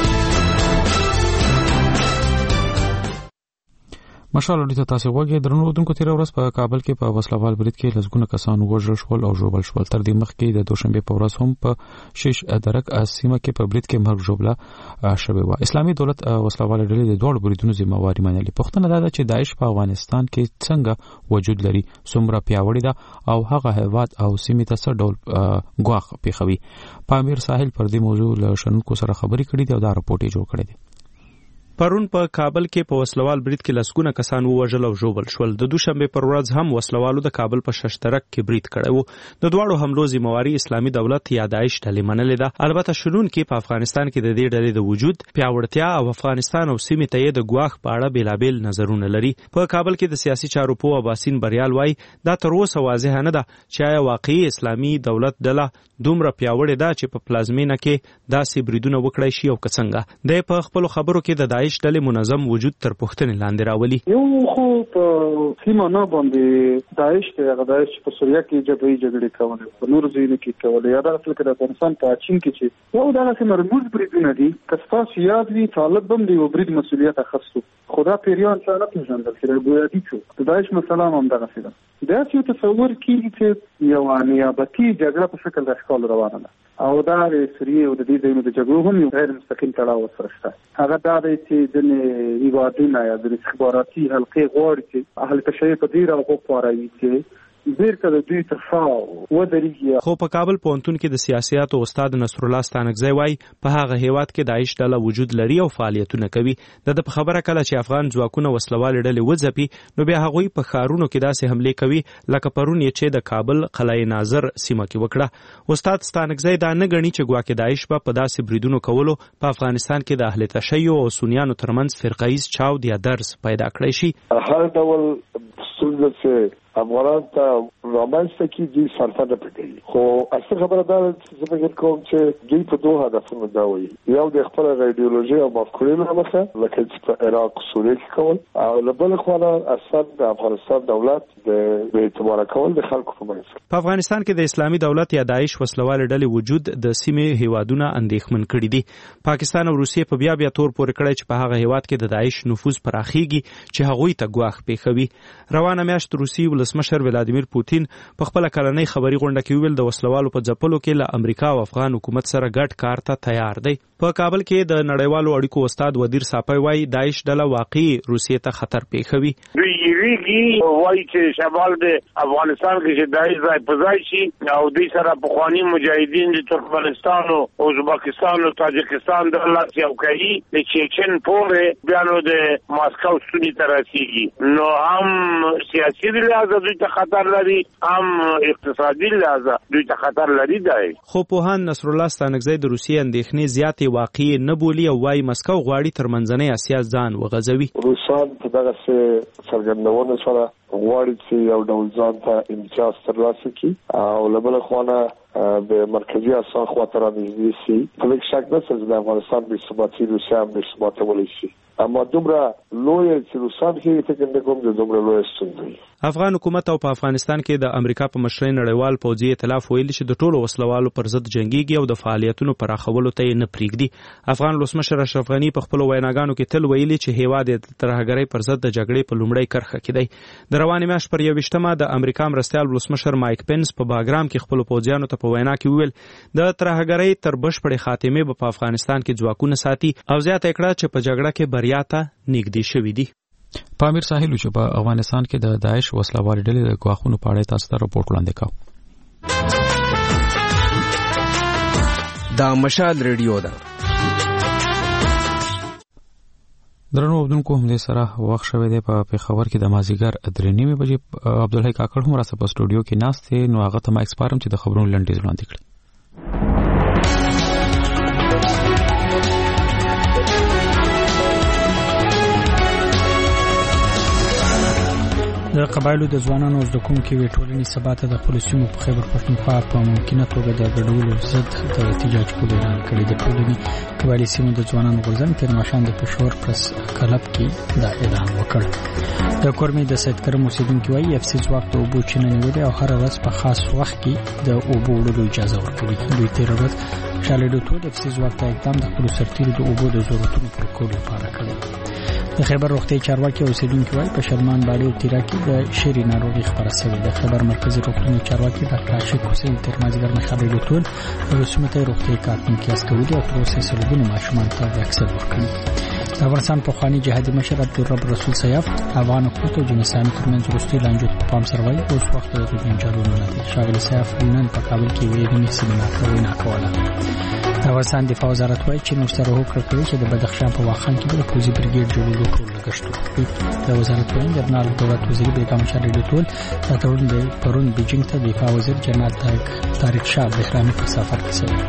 مشال راډیو ته تاسو وګورئ. درنو اوردونکو تیر ورځ په کابل کې په وسلوال برید کې لسګونه کسان وژل شول او ژوبل شول. تر دې مخکې د دوشنبه په ورځ هم په شیش درک سیمه کې په برید کې مرګ ژوبله شوی و. اسلامي دولت وسلوال ډلې د دوه بریدونو ذمہواری منلې. پښتنه دا ده چې داعش په افغانستان کې څنګه وجود لري، څومره پیاوړی ده او هغه هیواد او سیمه ته څه ډول غواخ پیښوي. پامیر ساحل پر دې موضوع له شنونکو سره خبرې کړې دي او دا راپورټ جوړ کړی دی. پرون په کابل کې په وسلوال برید کې لسګونه کسان ووژل او ژوبل شول. د دوشنبه پر ورځ هم وسلوالو د کابل په ششترک کې برید کړی و. د دواړو حملو ذمہواری اسلامي دولت یا داعش ډلې منلې ده. البته شنونکي په افغانستان کې د دې ډلې د وجود، پیاوړتیا او افغانستان او سیمې ته د ګواښ په اړه بیلابیل نظرونه لري. په کابل کې د سیاسي چارو پوه اباسین بریال وایي دا تر اوسه واضح نه ده چې آیا واقعي اسلامي دولت ډله دومره پیاوړې ده چې په پلازمینه کې داسې بریدونه وکړای شي او که څنګه. د په خپل خبرو کې د داعش ډلې منظم وجود تر پوښتنې لاندې راولي. یو خو په سیمه نه باندې داعش ته هغه داعش په سوریه کې جبهي جګړې کولې، په نور ځایونو کې کولې، یا دغه څه د افغانستان په چین کې چې یو دغه څه مرموز بریدونه دي. که تاسو یاد وي طالب هم د یو برید مسؤلیت اخیستو، خدا پیریان څه نه پیژندل چې ګویادي شو. د داعش مسله هم دغه څه ده. دا چې تصور کیږي چې یو نیابتي جګړه په شکل د اشکال روانه ده او دا د سوریه او د دې ځایونو د جګړو هم یو غیر مستقیم تړاو سره شته. هغه دا دی چې د هیوادونه یا د استخباراتي حلقې غواړي چې اهل تشیع په دې راغو پاروي چې بیرته د دوی ترخوا ودرېږي. خو په کابل پوهنتون کې د سیاسیاتو استاد نصر الله ستانکزی وایي په هغه هیواد کې داعش ډله وجود لري او فعالیتونه کوي. د په خبره کله چې افغان ځواکونه وسلوال ډلې وځپي نو بیا هغوی په ښارونو کې داسې حملې کوي لکه پرون یې چې د کابل قلعه ناظر سیمه کې وکړه. استاد ستانکزی دا نه ګڼي چې ګواکې داعش به په داسې بریدونو کولو په افغانستان کې د اهل تشیع او سنیانو ترمنځ فرقه‌ایز چاود یا درز پیدا کړی شي. هر ډول ستونزه چې افغانان ته رامنځته کړي دوی سرته نه پکوي. خو اصل خبره دا ده چې زه فکر کوم چې دوی په دوه هدفونو دا وایي. یو د خپله ایډیولوژي او مفکورې له مخه لکه چې په عراق سوریه کې کول، او له بلې خوا نه اصلا د افغانستان دولت د بېاعتباره کول د خلکو په منځ کې. په افغانستان کې د اسلامي دولت یا داعش وسلوالې ډلې وجود د سیمې هیوادونه اندېښمن کړي دي. پاکستان او روسیې په بیا بیا تور پورې کړی چې په هغه هیواد کې د داعش نفوذ پراخیږي چې هغوی ته ګواښ پیښوي. روانه میاشت روسي ولسمشر ولادیمیر پوتین په خپل کلنۍ خبري غونډه کې ویل د وسلوالو په ځپلو کې له امریکا او افغان حکومت سره ګډ کار ته تیار دی. په کابل کې د نړیوالو اړیکو استاد ودیر صافی وایي داعش ډله واقعي روسیې ته خطر پیښوي. دوی یریږي وایي چې شمال د افغانستان کې چې داعش ځای په ځای شي او دوی سره پخواني مجاهدین د ترکمنستان او ازبکستان او تاجکستان د لاس یو کوي د چیچن پورې بیا نو د ماسکو ستوني ته رسیږي. نو هم سیاسي لحاظ دوی ته خطر لري، هم اقتصادي لحاظ دوی ته خطر لري. دی خو پوهان نصر الله ستانکزی د روسیې اندېښنې زیاتې واقعي نه بولي او وايي مسکو غواړي تر منځنۍ اسیا ځان وغځوي. روسان په دغه څه څرګندونو سره غواړي چې یو ډول ځان ته امتیاز ترلاسه کړي او له بلې خوا نه د مرکزي اسیا خواته رانږدې شي. په هیڅ شک نشته چې د افغانستان بېثباتي روسیه هم بېثباتولی شي، اما دومره لویه چې روسان کې فکر نه کوم چې دومره لویه ستونزه وي. افغان حکومت او په افغانستان کې د امریکا په مشرۍ نړیوال پوځي ائتلاف ویلي چې د ټولو وسلوالو پر ضد جنګيږي او د فعالیتونو پراخولو ته یې نه پرېږدي. افغان ولسمشر اشرف غني په خپلو ویناګانو کې تل ویلي چې هیواد یې د ترهګرۍ پر ضد د جګړې په لومړۍ کرښه کې دی. د روانې میاشتې پر یوویشتمه د امریکا مرستیال ولسمشر مایک پنس په باګرام کې خپلو پوځیانو ته په وینا کې وویل د ترهګرۍ تر بشپړې خاتمې به په افغانستان کې ځواکونه ساتي او زیاته کړه چې په جګړه کې بریا ته نږدې شوي دي. پامیر ساحل چې په افغانستان کې د داعش وسلوال ډلې د ګواښونو په اړه تاسو ته راپورټ وړاندې کاوه. دا مشال ریډیو ده. درنو اوردونکو هم دې سره وخت شوه دی په پیښور کې د مازیګر درې نیمې بجې عبدالحی کاکړ هم راسه په سټوډیو کې ناست دی. نو هغه ته ما ایکسپارم چې د خبرونو لنډیز وړاندې کړي. د قبایلو د ځوانانو او زده کوونکو وی ټولنې سباته د خپل سیمو په خیبر پښتونخوا په ممکنه توګه د ګډولو ضد د احتجاج کولو اعلان کړی. د ټولنې قبایلي سیمو د ځوانانو غورځنګ تیر ماښام د پېښور پرس کلب کې دا اعلان وکړ. د کورمې د سید کرم اوسیدونکو وايي اف سی ځواک د اوبو چینه نیولې او هر ورځ په خاص وخت کې د اوبو وړلو اجازه ورکوي. دوی تیر ورځ شالیدو ټول اف سی ځواک ته اقدام د خپل سرتیرو د اوبو د ضرورتونو پر کولو لپاره کړی. د خیبر روغتي چارواکي اوسیدونکو وايي په شرمان باندې او تیرا کې د شری ناروغي خبره شوې ده. خیبر مرکزی روغتي چارواکي ډاکټر عاشق حسین تر مازیګر مشابه ډاکټر رسومته روغتي کارکونکو اسکولي او پروسس سلګونو ماشومان ته واکسین ورکړي. د افغانستان په خواني جهادي مشر عبدالرب رسول سیاف افغان حکومت او جنساني ترمنځ وروستي لانجو په پام سره وایي اوس وخت د جنجالونو نه دی. شاغلی سیاف نن په کابل کې ویلي سیمینار ته وینا کوله. د افغانستان دفاع وزارت وایي چې نو سره هوکړه کوي چې د بدخشان په واخان کې د پوزي برګیډ جوړولو ټول لګښت وکړي. د وزارت وایي جنرال دولت وزیر بیگم شاه ډیټول د تړون د پرون بیجینګ ته دفاع وزیر جنرال طارق شاه بهرامي په سفر کې شوی.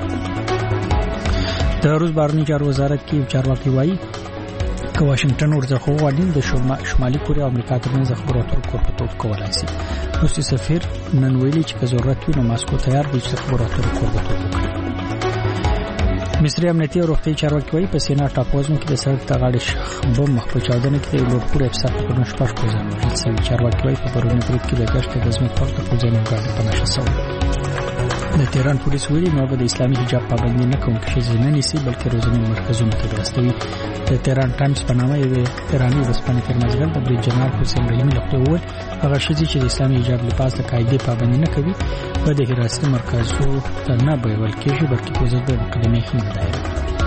د روس بهرنی چارو وزارت کې چارواکي وایي که واشنگټن ورته غواړي د شمالي کوریا او امریکا ترمنځ خبرو اترو کوربتوب کولای شي. روسي سفیر نن ویلي چې که ضرورت وي نو ماسکو تیار دی چې خبرو اترو کوربتوب وکړي. مصری امنیتي او روغتي چارواکي وایي په سینا ټاپوزم کې د سړک ته غاړې شخ بم مخ په چاودنه کې د لوړپوړي افسر په نوش پښ کوزان وژل شوی. چارواکي وایي په پرونی برید کې د ګشت د ځمکې پورته پوزانو غاړه په نشه شوی. د تهران پولیس ویلي نو د اسلامي حجاب پابندي نه کوم چې ځینې نيسي بلکې روزنی مرکزونو ته راستوي. د تهران ټایمز په نامه یو ایرانی ورسپانې فرمایشګر د بریټ جنرال حسین رحیمی لخوا وویل هغه شذي چې د اسلامي حجاب لپاره د قاعده پابندي نه کوي په د حراست مرکزو ته نه بیول کېږي بلکې په ځد د مقدمه کې نه دایره.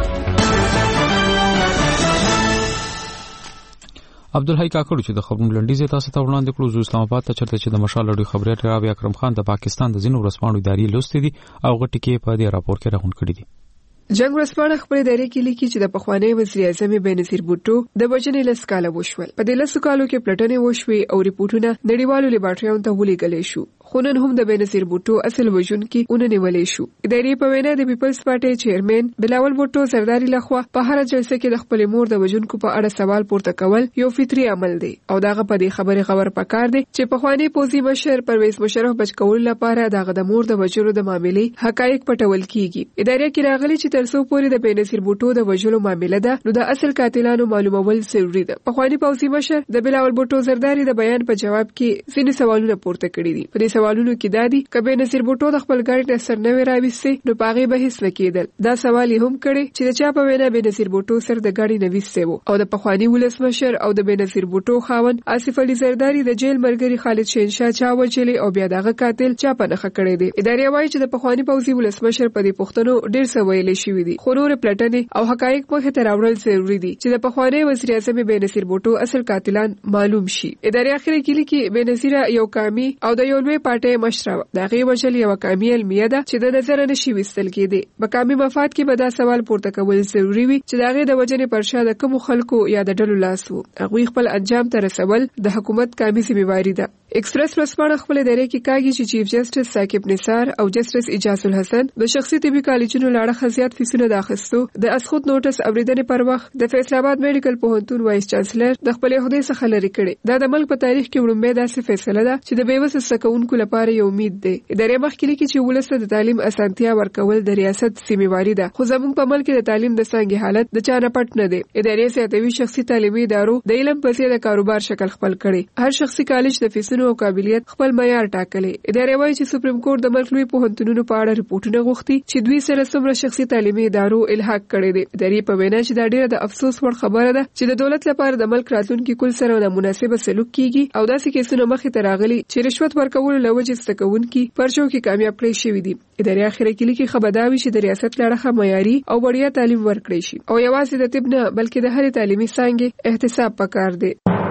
عبدالحی کاکړ چې د خبرونو لنډیز تاسو ته وړاندې کړو زو اسلام آباد ته چرته چې د مشال لړۍ خبري راوي اکرم خان د پاکستان د ځینو ورسپانو ادارې لوستې دي او غټي کې په دې راپور کې راغون کړی دي. جنگ ورسپانه خبرې دایره کې لیکي چې د پخوانی وزیر اعظم بېنظیر بوټو د وجنې لس کاله وشول. په دې لس کالو کې پلټنې وشوي او ریپورتونه نړیوالو لیبارټریانو ته ولېږل شو. خو نن هم د بېنظیر بوټو اصل وژونکي اونې ولې شو. ادارې په وینا د پیپلز پارټي چیرمن بلاول بوټو زرداری لخوا په هر جلسه کې د خپل مور د وژونکو په اړه سوال پورته کول یو فطري عمل دی او داغه په دې خبره خبر پکار دی چې پخوانی پوزي بشر پرویز مشرف بچ کول لپاره داغه د مور د وژلو د معاملې حقایق پټول کیږي. ادارې کې راغلي چې ترڅو پورې د بېنظیر بوټو د وژلو معاملې ده نو د اصل قاتلانو معلومول ضروري ده. پخوانی پوزي بشر د بلاول بوټو زرداری د بیان په جواب کې ځینې سوالونه پورته کړي دي. په دې سوالونو کې دادی کبه نصیر بوټو د خپل ګاډي نصر نه وراويسته نو پاغي به هیڅ نکیدل. دا سوال هم کړي چې د چا په وینا به نصیر بوټو سر د ګاډي نويسته وو او د پخوانی ولسمشر او د بنصیر بوټو خاون آصف علي زرداری د جیل مرګري خالد شینشاه چا وچلي او بیا دغه قاتل چا په نخ کړي دي. ادارې وایي چې د پخوانی پوزي ولسمشر په دې پښتنو ډیر څه ویلې شوې دي. خورور پلټنې او حقایق مخه ته راوړل ضروری دي چې د پخوانی وزیر اعظم بنصیر بوټو اصل قاتلان معلوم شي. ادارې اخر کې لیکي بنصیر یو کامي او د یو لوی پارټي مشر دا غي وجل یو کامي علمیه ده چې د نظر نشي وستل کېدی. مقامي مفاد کې به دا سوال پورته کول ضروری وي چې داغه د وجنې پرشا د کوم خلکو یا د ډلو لاس وو. هغه خپل انجام ته رسول د حکومت کامي ذمہواری ده. ایکسپریس ورسپانه خپل ادارې کې کاږي چې چیف جسټس ثاقب نثار او جسټس اجاز الحسن د شخصي طبي کالجونو لاړه خزيات فیصله داخستو د اسخود نوټس اوریدنې پر وخت د فیصل آباد میډیکل پوهنتون وایس چانسلر د خپل عہده څخه لري کړي. دا د ملک په تاریخ کې وړاندې داسې فیصله ده چې د بیوس سکونکو لپاره یو امید ده. ادارې مخکې کې چې ولسته د تعلیم اسانتیا ورکول د ریاست ذمہواری ده خو زموږ په ملک کې د تعلیم د څنګه حالت د چانه پټ نه ده. ادارې سیاتوي شخصي تعلیمي ادارو د علم په څیر د کاروبار شکل خپل کړي. هر شخصي کالج د فیسونو او قابلیت خپل معیار ټاکلي. ادارې وایي چې سپریم کورټ د ملک لوی پوهنتونونو په اړه ریپورتونه غوښتي چې دوی سره څومره شخصي تعلیمي ادارو الحاق کړي دي. ادارې په وینا چې دا ډیره د افسوس وړ خبره ده چې د دولت لپاره د ملک راتلونکي کول سره د مناسبه سلوک کیږي او داسې کیسونه مخې ته راغلي چې رشوت ورکول لوجه ستکونکي پرچو کې کامیاب کړی شوی دي. ادارې اخر کې لیکي خبرداري چې د ریاست لړخه معیاري او وړیا تعلیم ورکړي شي او یوازې د طب نه بلکې د هر تعلیمي څانګې احتساب پکار دی.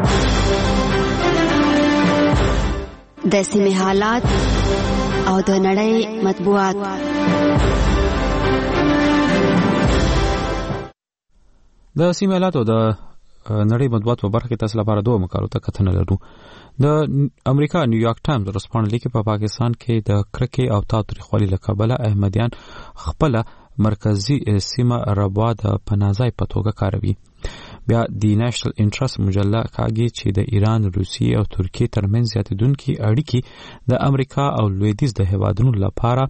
د سیمې حالات او د نړۍ مطبوعات د سیمه حالاتو د نړۍ مطبوعات په برخه کې تاسو لپاره دوه مقالو ته کتنه لرو. د امریکا نیویارک ټایمز ورسپانلی کې په پاکستان کې د کرکې او تاوتریخوالي له کبله احمدیان خپل مرکزی سیمه ربوا د پناهځای په توګه کاروي. بیا د نېشنل انټرست مجله کاږي چې د ایران، روسیې او ترکیې ترمنځ زیاتېدونکي اړیکې د امریکا او لویدیځ د هیوادونو لپاره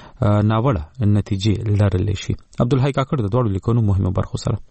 ناوړه نتیجې لرلی شي. عبدالحی کاکړ د دواړو لیکنو مهمه برخو سره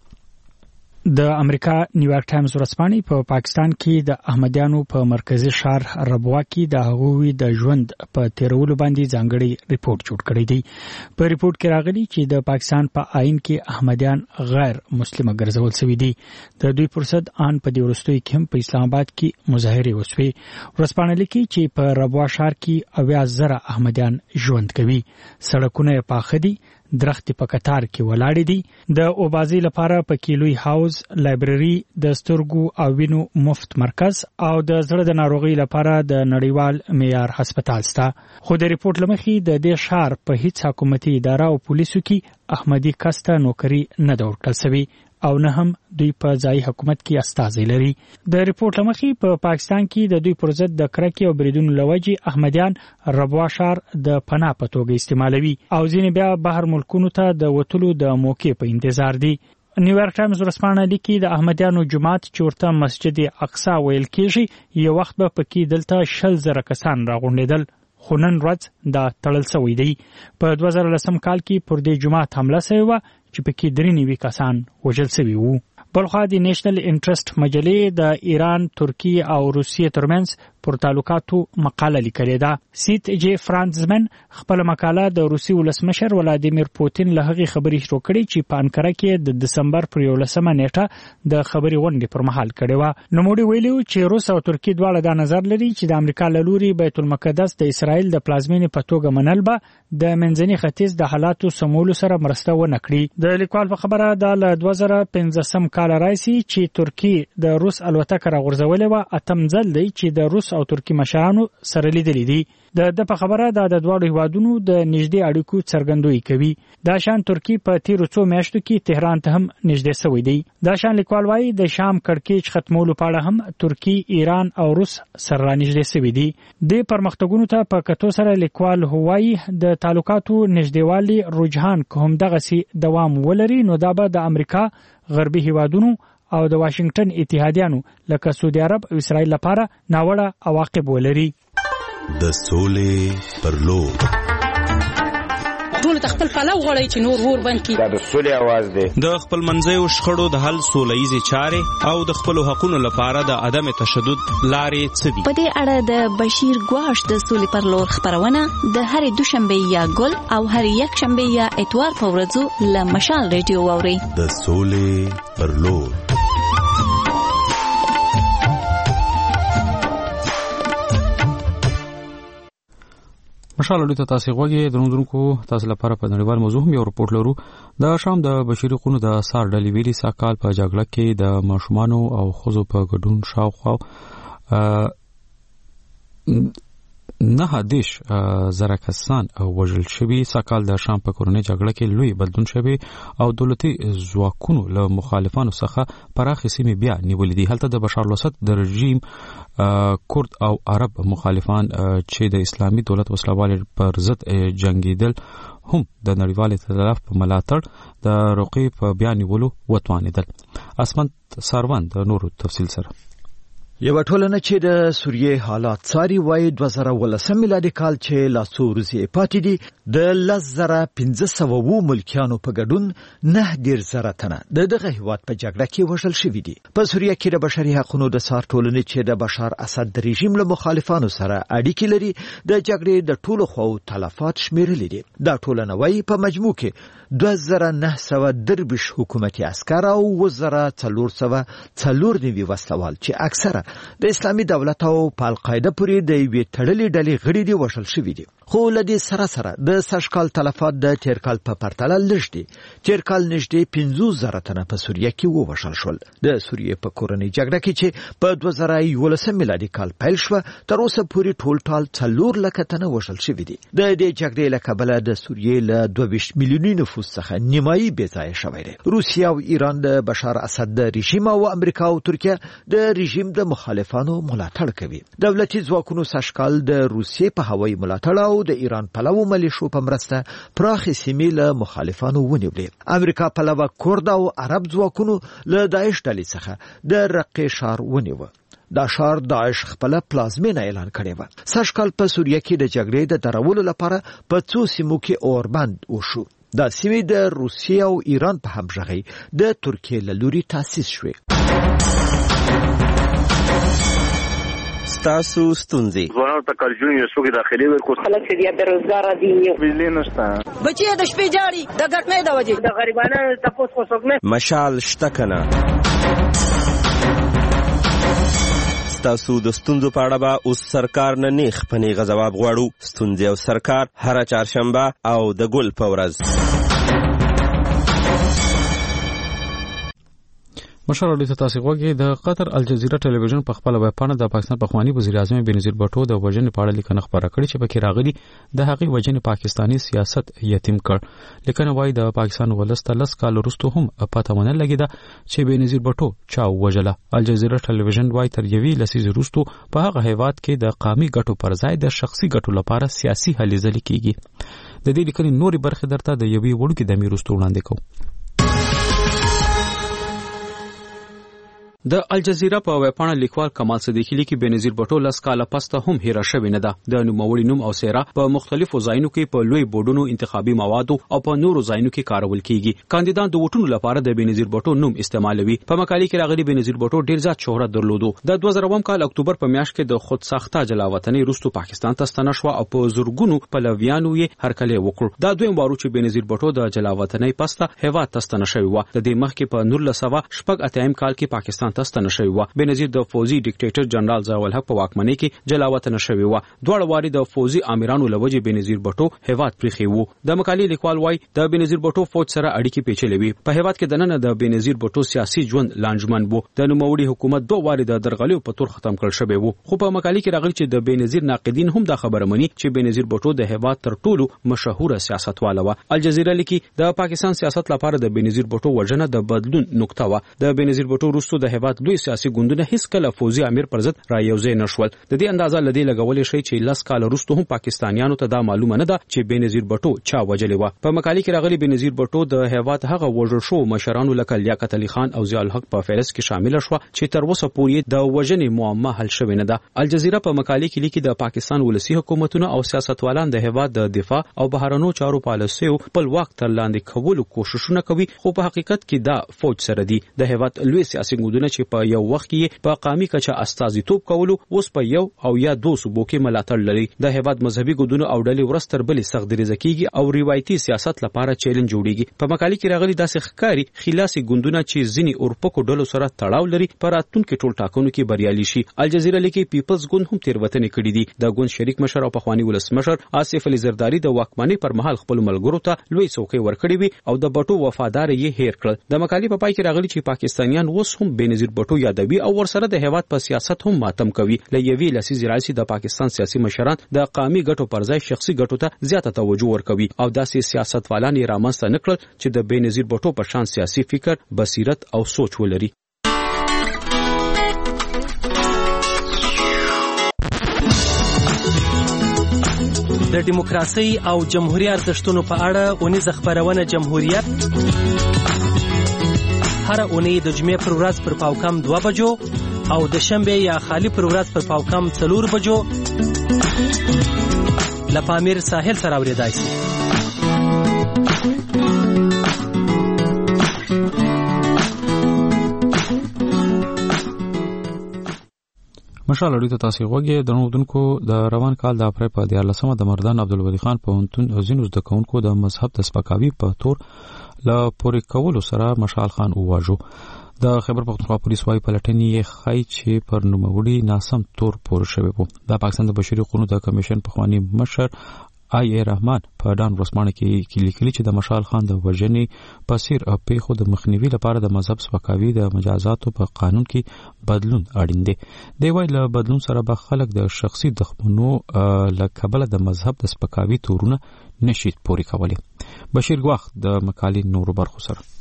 د امریکا نیویارک ټایمز ورځپاڼې په پاکستان کې د احمدیانو په مرکزی ښار ربوا کې د هغوی د ژوند په تیرولو باندې ځانګړی ریپورت جوړ کړی دی. په ریپورت کې راغلي چې د پاکستان په آئین کې احمدیان غیر مسلمه ګرځول شوي دي. د دوی پر ضد ان په دې وروستیو کې هم په اسلام آباد کې مظاهرې وشوې. ورځپاڼه لیکي چې په ربوا ښار کې اویا زره احمدیان ژوند کوي. سړکونه یې پاخه دي، درخت په قطار کې ولاړې دي. د اوبازي لپاره په کیلوي هاوس، لایبرري، د سترګو او وینو مفت مرکز او د زړه د ناروغي لپاره د نړیوال معیار هسپتال شته. خو د ریپورت لمخې د دې ښار په هیڅ حکومتي اداره او پولیسو کې احمدي کس ته نوکري نه ده ورکړل شوې او نه هم دوی په ځایي حکومت کې استازي لري. د ریپورت لمخې په پاکستان کې د دوی پر ضد د کرکې او بریدونو لوجې احمدیان ربوا ښار د پناه په توګه استعمالوي او ځینې بیا بهر ملکونو ته د وتلو د موقع په انتظار دي. نیویارک ټایمز ورځپاڼه لیکي د احمدیانو جماعت چې ورته مسجد اقصی ویل کېږي یو وخت به پکې دلته شل زره کسان راغونډېدل، خو نن ورځ دا تړل شوی دی. په دوه زره لسم کال کې پر دې جماعت حمله شوې وه چې پکې درې نوي کسان وژل شوي وو. بلخوا د نېشنل انټرست مجلې د ایران، ترکیې او روسیې ترمنځ پر تعلقاتو مقاله لیکلې ده. سیت جی فرانزمن خپل مقاله د روسي ولسمشر ولادیمیر پوتین له هغې خبرې شروع کړې چې په انکره کې د دسمبر پر یولسمه نیټه د خبرې غونډې پر مهال کړې وه. نوموړي ویلي و چې روس او ترکیې دواړه دا نظر لري چې د امریکا له لوري بیت المقدس د اسرائیل د پلازمینې په توګه منل به د منځني ختیځ د حالاتو سمولو سره مرسته ونه کړي. د لیکوال په خبره دا له دوه زره پنځلسم کال راځي چې ترکیې د روس الوتکه راغورځولې وه. اتم ځل دی چې د روس او ترکی مشرانو سره لیدلې دي. د د په خبره دا د دواړو هیوادونو د نږدې اړیکو څرګندوي کوي. دا شان ترکی په تیرو څو میاشتو کې تهران ته هم نږدې شوی دی. دا شان لیکوال وايي د شام کړکېچ ختمولو په اړه هم ترکی، ایران او روس سره نږدې شوي دي. د پرمختګونو ته په کتو سره لیکوال هوایي د تعلقاتو نږدېوالي رجحان کوم دغه سي دوام ولري نو دا به د امریکا، غربي هیوادونو او د واشنگټن اتحادیانو لکه سعودي عرب او اسرائیل لپاره ناوړه عواقب ولري. د سولې پر لور ټول خپل پلو غړی چې نور ور بند کی. دا د سولې आवाज دی. د خپل منځیو شخړو د حل سولهیزې چارې او د خپل حقوقو لپاره د عدم تشدد لارې څه دي. په دې اړه د بشیر ګواش د سولې پر لور خبرونه د هرې دوشنبه یا ګل او هرې یک شنبه یا اتوار په ورځو له مشال ریډیو واوري. د سولې پر لور مشال لري تاسو غوږی درونکو تاسو لپاره په نړیوال موضوع هم یو رپورت لرو. د شام د بشري حقوقو د سار ډلې ویلي ساکال په جګړه کې د ماشومانو او ښځو په ګډون شاوخوا نه دیش زره کسان وژل شوي. ساکال د شام په کورنۍ جګړه کې لوی بدلون شوی او دولتي ځواکونو له مخالفانو څخه پراخې سیمې بیا نیولې دي. هلته د بشار الاسد د رژیم کورد او عرب مخالفان چې د اسلامي دولت وسلوال پر ضد جنگیدل هم د نړیوال ائتلاف په ملاتړ د روقې په بیا نیولو وتوانیدل. اسمنت ساروان د نورو تفصیل سره. یو ټولنه چې د سوریې حالات څاري وایي دوه زره ولسم میلادي کال چې لا څو ورځې پاتې دي د لس زره پنځه سوه اووه ملکیانو په ګډون نه ډېر زره تنه د دغه هیواد په جګړه کې وژل شوي دي. په سوریه کې د بشري حقوقو د سار ټولنې چې د بشار اسد د رژیم له مخالفانو سره اړیکې لري د جګړې د ټولو خواو تلفات شمیرلي دي. دا ټولنه وایي په مجموع کې دوه زره نه سوه درویشت حکومتي عسکر او اووه زره څلور سوه څلور نوي وسلوال چې اکثره د اسلامي دولت او په القاعده پورې د یوې تړلې ډلې غړي دي وژل شوي دي. خو لدې سره سره د سږکال تلفات د تیر کال په پرتله لږ دي. تیر کال نږدې پنځوس زره تنه په سوریه کې ووژل شول. د سوریې په کورنۍ جګړه کې چې په دوه زره یولسم میلادي کال پیل شوه تر اوسه پورې ټول ټال څلور لکه تنه وژل شوي دي. د دې جګړې له کبله د سوریې له دوه ویشت میلیوني نفوس څخه نیمایي بې ځایه شوی دی. روسیه او ایران د بشار اسد د رژیم او امریکا او ترکیه د رژیم د مخالفانو ملاتړ کوي. دولتي ځواکونو سږکال د روسیې په هوایي ملاتړ او د ایران پلوو ملیشو په مرسته پراخې سیمې له مخالفانو ونیولې. امریکا پلوه کورد او عرب ځواکونو له داعش ډلې څخه د رقې ښار ونیوه. دا ښار داعش خپله پلازمینه اعلان کړې وه. سږکال په سوریه کې د جګړې د درولو لپاره په څو سیمو کې اوربند وشو. دا سیمې د روسیې او ایران په همغږۍ د ترکیې له لوري تاسیس شوې. ستاسو ستونزې ځوانانو ته کارجون یو څوک داخلي ورکو خلک چې بیا بیروزګاره دي بجلی نشته بچي د شپې جاړي د ګټنې د وجې د غریبانو تاسو خو څوک نه مشال شته کنه. ستاسو د ستونزو په اړه به اوس سرکار نه نیغ په نیغه ځواب غواړو. ستونزې او سرکار هره چهارشنبه او د ګل په ورځ. مشر اړیته تاسو غوږی د قطر الجزیره ټلویزیون په خپل ویب پاڼه د پاکستان پخوانی وزیر اعظم بنظیر بټو د وژنې په اړه لیکنه خبره کړې چې پکې راغلي د هغې وژنې پاکستانی سیاست یتیم کړ. لیکنه وايي د پاکستان ولسته لس کال وروسته هم پته ونه لګیده چې بنظیر بټو چا وژله. الجزیره ټلویزیون وايي تر یوې لسیزې وروسته په هغه هیواد کې د قومي ګټو پر ځای د شخصي ګټو لپاره سیاسي هلې ځلې کیږي. د دې لیکنې نورې برخې درته د یوې وړوکې دمې وروسته وړاندې کوم. د الجزیره په ویبپاڼه لیکوال کمال صدیقی لیکي بنظیر بټو لس کاله پسته هم هیره شوې نه ده. د نوموړي نوم او څیره په مختلفو ځایونو کې په لوی بورډونو انتخابي موادو او په نورو ځایونو کې کارول کیږي. کاندیدان د ووټونو لپاره د بنظیر بټو نوم استعمالوي. په مقالې کې راغلي بنظیر بټو ډیر زیات شهرت درلودو. د دوه زره اووم کال اکتوبر په میاشت کې د خود ساخته جلاوطنۍ وروسته پاکستان ته ستنه شو او په زورګونو پلویانو یې هرکلی وکړ. دا دویم وارو چې بنظیر بټو د جلاوطنۍ پسته هیواد ته ستنه شوی و. د دې مخکې په نولس سوه شپږ اتیا کال کې پاکستان ته ستنه شوی و. بنظیر د فوزي ډیکټیټر جنرال ضیاء الحق په واکمنۍ کې جلاوطن شوی و. دواړه واري د فوزي امیرانو لوجه بنظیر بټو هیواد پریخي وو. د مقالې لیکوال وايي د بنظیر بټو فوج سره اړیکې پیچلې وي. په هیواد کې د نن د بنظیر بټو سیاسي ژوند لانجمن وو. د نوموړي حکومت دوه واري د درغلیو په تور ختم کړل شوی وو. خو په مقالې کې راغلی چې د بنظیر ناقدین هم دا خبره مني چې بنظیر بټو د هیواد تر ټولو مشهوره سیاستواله و. الجزیره لیکي د پاکستان سیاست لپاره د بنظیر بټو وژنه د بدلون نقطه و. د بنظیر بټو وروسته د هیواد لوی سیاسي ګوندونه هیڅ کله فوزي امیر پر ضد را یوځای نشول. د دې اندازه لدی لګولې شي چې لس کال وروسته هم پاکستانیانو ته دا معلومه نه ده چې بنظیر بټو چا وجلې و. په مقالې کې راغلي بنظیر بټو د هیواد هغه وژل شو مشرانو لکه لیاقت علي خان او ضیاء الحق په فهرست کې شامل شو چې تر اوسه پورې د وژنې معما حل شوی نه ده. الجزیره په مقالې کې لیکي د پاکستان ولسی حکومتونو او سیاستوالان د هیواد د دفاع او بهرنیو چارو پالیسیو خپل واک تر لاندې کولو کوششونه کوي خو په حقیقت کې دا فوج سره دي. د هیواد لوی سیاسي ګوندونه چې په یو وخت کې په قامي کچه استازیتوب کولو اوس په یو او یا دو صوبو کې ملاتړ لري. د هیواد مذهبي ګوندونو او ډلې ورستر بلې سخت دریځه کیږي او روایتي سیاست لپاره چیلنج جوړیږي. په مقالې کې راغلي داسې ښکاری خلاصي ګوندونه چې ځینی اورپکو ډلو سره تړاو لري پر راتلونکي ټول ټاکنو کې بریالي شي. الجزیره لیکي پیپلز ګوند هم تیروتنې کړې دي. د ګوند شریک مشر او پخوانی ولسمشر آصف علي زرداری د واکمنۍ پر مهال خپل ملګرو ته لوی څوکۍ ورکړې وي او د بټو وفادار یې هیر کړل. د مقالې په پای کې راغلي چې پاکستانیان اوس هم بنظیر بټو یادوي او ورسره د هیواد په سیاست هم ماتم کوي. ل یوې لسیزې راځي د پاکستان سیاسي مشران د قومي ګټو پر ځای شخصي ګټو ته زیاته توجه ورکوي او داسې سیاستوالان یې رامنځته نه کړل چې د بنظیر بټو په شان سیاسي فکر، بصیرت او سوچ ولري. د دیموکراسي او جمهوریت ارزښتونو په اړه اونیزه خبرونه جمهوریت هر اونۍ د جمعې پر ورځ پر پاوکم دوه بجو او د شنبه یا خالی پر ورځ پر پاوکم څلور بجو له پامیر ساحل سره اوریدای شي. مشال اړیته تاسو غوږی د نوودونکو د روان کال د اپریل په دیارلسمه د مردان عبدالولي خان پوهنتون ځینو زده کوونکو د مذهب د سپکاوي په تور له پورې کولو سره مشال خان وواژو. د خیبر پختونخوا پولیس وايي پلټنې یې ښایي چې پر نوموړي ناسم تور پور شوی و. د پاکستان د بشري حقوقو د کمیشن پخوانی مشر آی ای رحمان په ډان ورسمانه کې لیکلي چې د مشال خان د وژنې پسیر او پیښو د مخنیوي لپاره د مذهب سپکاوي د مجازاتو په قانون کې بدلون اړین دی. دی وايي له بدلون سره به خلک د شخصي دښمنو له کبله د مذهب د سپکاوي تورونه نشي پوري کولی. بشیر ګواخ د مقالې نورو برخو سره.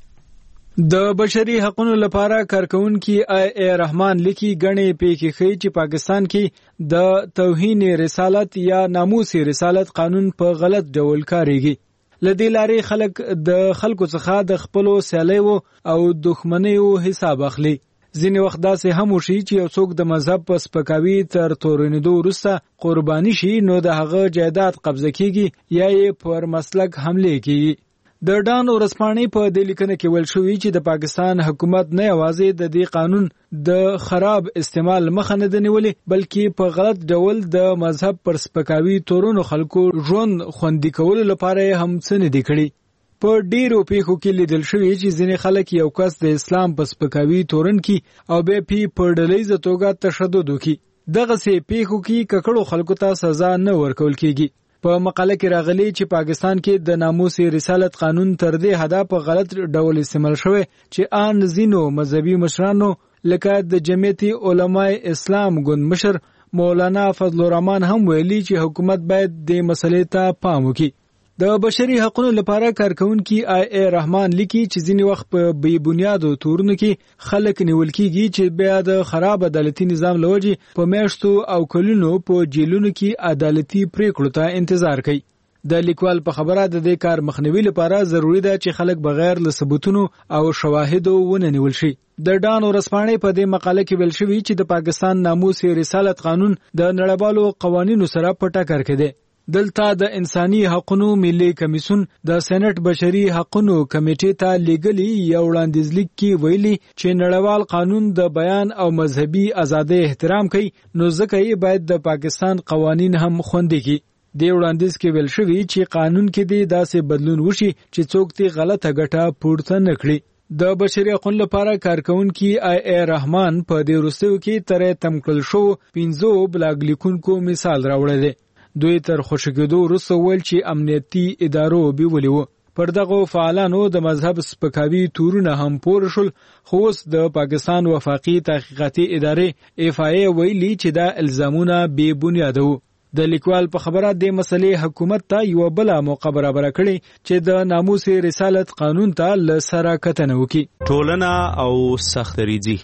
د بشري حقوقو لپاره کارکونکي آی ای رحمان لیکي غنې پیکي خي چې پاکستان کې د توهین رسالت یا ناموس رسالت قانون په غلط ډول کاریږي. لدې لارې خلک د خلکو څخه د خپلو سیالیو او دښمنیو حساب اخلي. ځینې وخت داسې هم وشي چې یو څوک د مذهب په سپکاوي تر تورنېدو وروسته قرباني شي نو د هغه جایداد قبضه کیږي یا یې پر مسلک حمله کیږي. د ډان ورسپانې په دې لیکنه کې ویل شوی چې د پاکستان حکومت نه یوازې د دې قانون د خراب استعمال مخه نه نیولې بلکې په غلط ډول د مذهب پر سپکاوي تورونو خلکو ژوند خوندي کولو لپاره هم څه نه دی کړی. په ډیرو پیښو کې لیدل شوی چې ځینې خلک یو کس د اسلام په سپکاوي تورن کې او بیا پی په ډلهیزه توګه تشدد وکړي. دغسې پیښو کې ککړو خلکو ته سزا نه ورکول کیږي. په مقاله کې راغلی چې پاکستان کې د ناموس رسالت قانون تر دې حدا په غلط ډول استعمال شوی چې آن زینو مذهبي مشرانو لکه د جمعیت علماء اسلام ګوند مشر مولانا فضل الرحمن هم ویلي چې حکومت باید د مسلې ته پام وکړي. د بشري حقوقو لپاره کارکونکي آی ای رحمان لیکي چې ځینې وخت په بې بنیادو تورونو کې خلک نیول کیږي چې بیا د خراب عدالتي نظام لوجې په میاشتو او کلونو په جیلونو کې عدالتي پریکړو ته انتظار کوي. د لیکوال په خبره د دې کار مخنیوي لپاره ضروری ده چې خلک بغیر له ثبوتونو او شواهدو ونه نیول شي. د ډان ورسپانې په دې مقاله کې ویل شوی چې د پاکستان ناموس رسالت قانون د نړیوالو قوانینو سره په ټکر کې دی. دلته د انساني حقوقو ملي کمیسیون د سېنات بشري حقوقو کمیټې ته لیږلي یو وړاندیز لیک کې ویلي چې نړیوال قانون د بیان او مذهبي ازادۍ احترام کوي نو ځکه یې باید د پاکستان قوانین هم خوندي کړي. د وړاندیز کې ویل شوی چې قانون کې دی داسې بدلون وشي چې څوک تی غلطه ګټه پورته نه کړي. د بشري حقوقو لپاره کارکونکي آی ای رحمان په دې وروستیو کې ترې تم کړل شو پنځو بلاګ لیکونکو مثال راوړی دی. دوی تر خوشګېدو وروسته ویل چې امنیتي ادارو بیولي وو. پر دغه فعالانو د مذهب سپکاوي تورونه هم پور شول خو اوس د پاکستان وفاقي تحقیقاتي ادارې اف آی ای ویلي چې دا الزامونه بې بنیاده وو. د لیکوال په خبره د مسلې حکومت ته یو بل موقع برابر کړي چې د ناموس رسالت قانون ته ل سره کتنه وکړي. ټولنه او سختریزي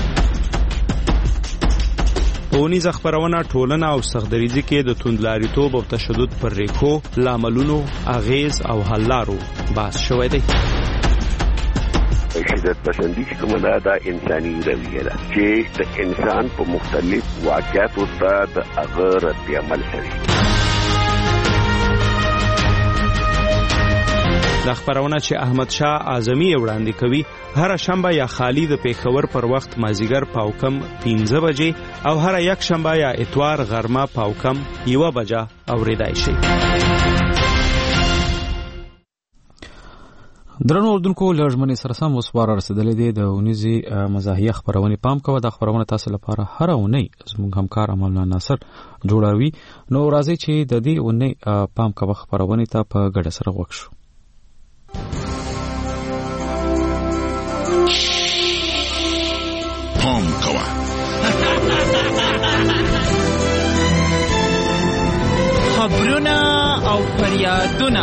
پونیز خبرونه ټولنه او سختریزي کې د توندلاریتوب او تشدد پر ریکو لاملونو اغیز او حل لارو بحث شوی دی. شدت پسندی چې کومه ده دا انساني رویه ده چې د انسان په مختلف واقعاتو ته د هغه رد عمل کوي. د خبرونه چې احمد شاه اعظمي وړاندې کوي هر شنبه یا خالی د پیښور پر وخت مازیګر پاوکم پنځه بجې او هر یک شنبه یا اتوار غرمه پاوکم یو بجه اوریدای شي. درنو اردوونکو لږمنې سره سم وسواره رسیدلې دي د اونیزي مزاحیه خبرونه پام کوه. د خبرونه تاسو لپاره هر اونۍ زموږ همکار امل ناصر جوړوي. نو راځي چې د دې اونۍ پام کوه خبرونه ته په ګډه سره وکړو. پام کوه خبرونه او فریادونه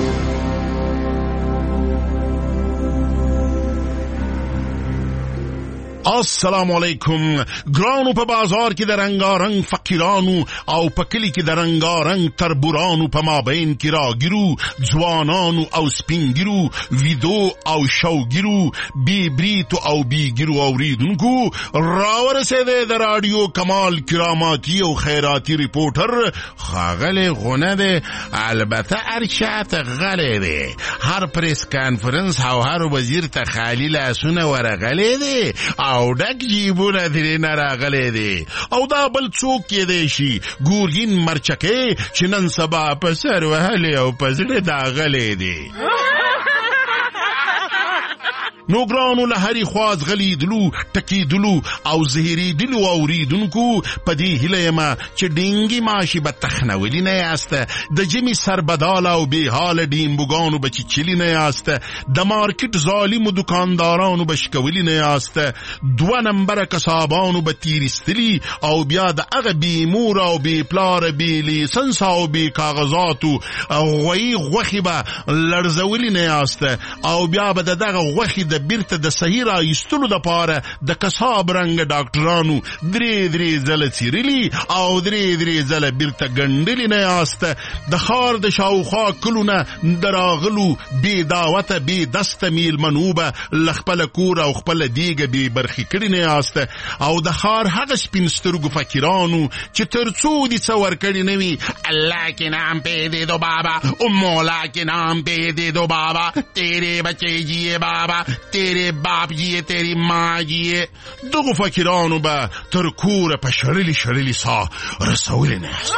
السلام علیکم. ګرانو په بازار کې د رنگارنګ فقیرانو او په کلی کې د رنگارنګ تربورانو په مابین کې راګیرو ځوانانو او سپینګیرو ویدو او شوګیرو بی بریتو او بیګیرو اوریدونکو راورسېده د رادیو کمال کراماتي او خیراتی ریپورټر خاغل غونه ده. البته ارشات غلې ده. هر پریس کانفرنس او هر وزیر ته خالی لاسونه ورغلې ده او ډک جیبونه ترې نه راغلی دی. او دا بل څوک کېدی شي ګورګین مرچکې چې نن سبا په سر وهلی او په زړه داغلی دی. نو ګرانو له هرې خوا ځغلیدلو ټکېدلو او زهرېدلو اورېدونکو په دې هیله یمه چې ډینګي ماشي به تخنولي نه یاست، د جمې سربداله او بې حاله ډیمبوګانو به چیچلي نه یاست، د مارکیټ ظالمو دکاندارانو به شکولي نه یاست، دوه نمبره کسابانو به تیرستلي او بیا د هغه بې مور او بې پلاره بې لیسنس او بې کاغذاتو غویي غوښې به لړزولي نه یاست، او بیا به د دغه غوښې د بیرته د صحیح رایستلو دپاره د کساب رنګه ډاکټرانو درې درې ځله څیرلي او درې درې ځله بیرته ګنډلي نه یاست، د ښار د شاوخوا کلونه د راغلو بې دعوته بې دسته میلمنو به له خپله کور او خپله دیګه بې برخې کړي نه یاست، او د ښار هغه سپین سترګو فقیرانو چې تر څو دې څه ورکړي نه وي، الله کے نام پہ دے دو بابا، مولا کے نام پہ دے دو بابا، تیرے بچے جیے بابا، تیرے باپ جیے، تیری ماں جیے، دغو فقیرانو به تر کوره په شړلي شړلي سا رسولي نه یاست.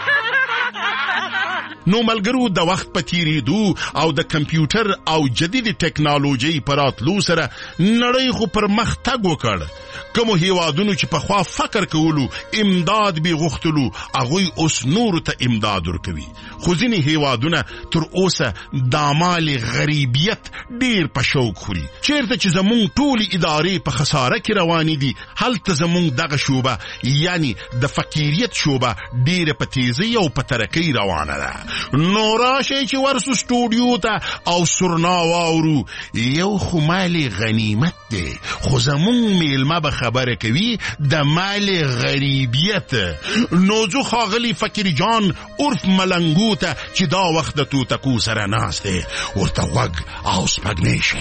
نو ملګرو د وخت په تیریدو او د کمپیوټر او جدید ټیکنالوژي په راتلو سره نړۍ خو پرمختګ وکړ. کومو هیوادونو چې پخوا فکر کولو امداد به غوښتلو هغوی اوس نورو ته امداد ورکوي، خو ځینې هیوادونه تر اوسه د اعمال غریبیت ډیر په شوق خوري. چیرته چې زمونږ ټولې ادارې په خساره کې روانې دي، هلته زمونږ دغه شوبه یعنی د فقیریت شوبه ډیره په تیزۍ او په ترقۍ روانه ده. نو راشئ چې ورسو سټوډیو ته او سرنا واورو. یو خو مال غنیمت دی، خو زمونږ میلمه به خبره کوي د مال غریبیت. نو جو خاغلی فقیر جان عرف ملنګو ته چې دا وخت د توتکو سره ناست دی، ورته غوږ او سپږمې شي.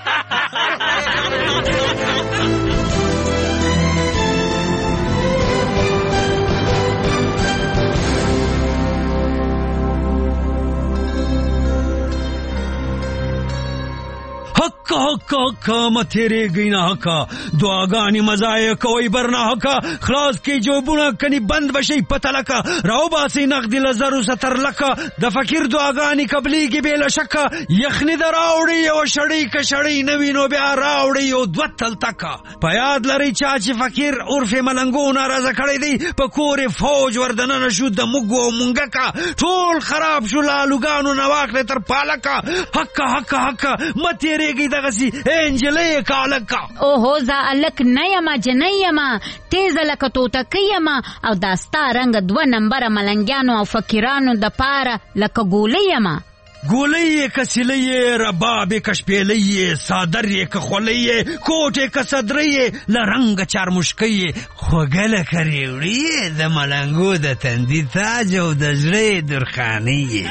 حقا حقا حقا متیرے گئی نہ حقا دعاگانی مزایہ کوئی برنا حقا خلاص کی جو بنا کنی بند بشی پتہ لکا راو باسی نقدی لزرو ستر لکا د فقیر دعاگانی قبلی کی بیل شکا یخنی در آوڑی و شڑی کا شڑی نوینو بیا راوڑی و دوتل تکا پیاد لری چاچی فقیر عرف ملنگو نارازہ کھڑی دی پکور فوج وردنن شود مگو منگکا ټول خراب شو لالوگانو نواقل تر پالکا حقا حقا حقا متیرے گی دغسی انجلی کالکا. اوہو زا الک نیما جنیما تیز لک توتکیما او داستا رنگ دو نمبر ملنگیانو او فقیرانو د پارا لک گولیما. گولی کسیلی رباب کشپیلی صادر کخولی کوٹ کصدری لرنگ چار مشکی خوگل کریوڑی د ملنگو د تندی تاج او د زړه درخانی.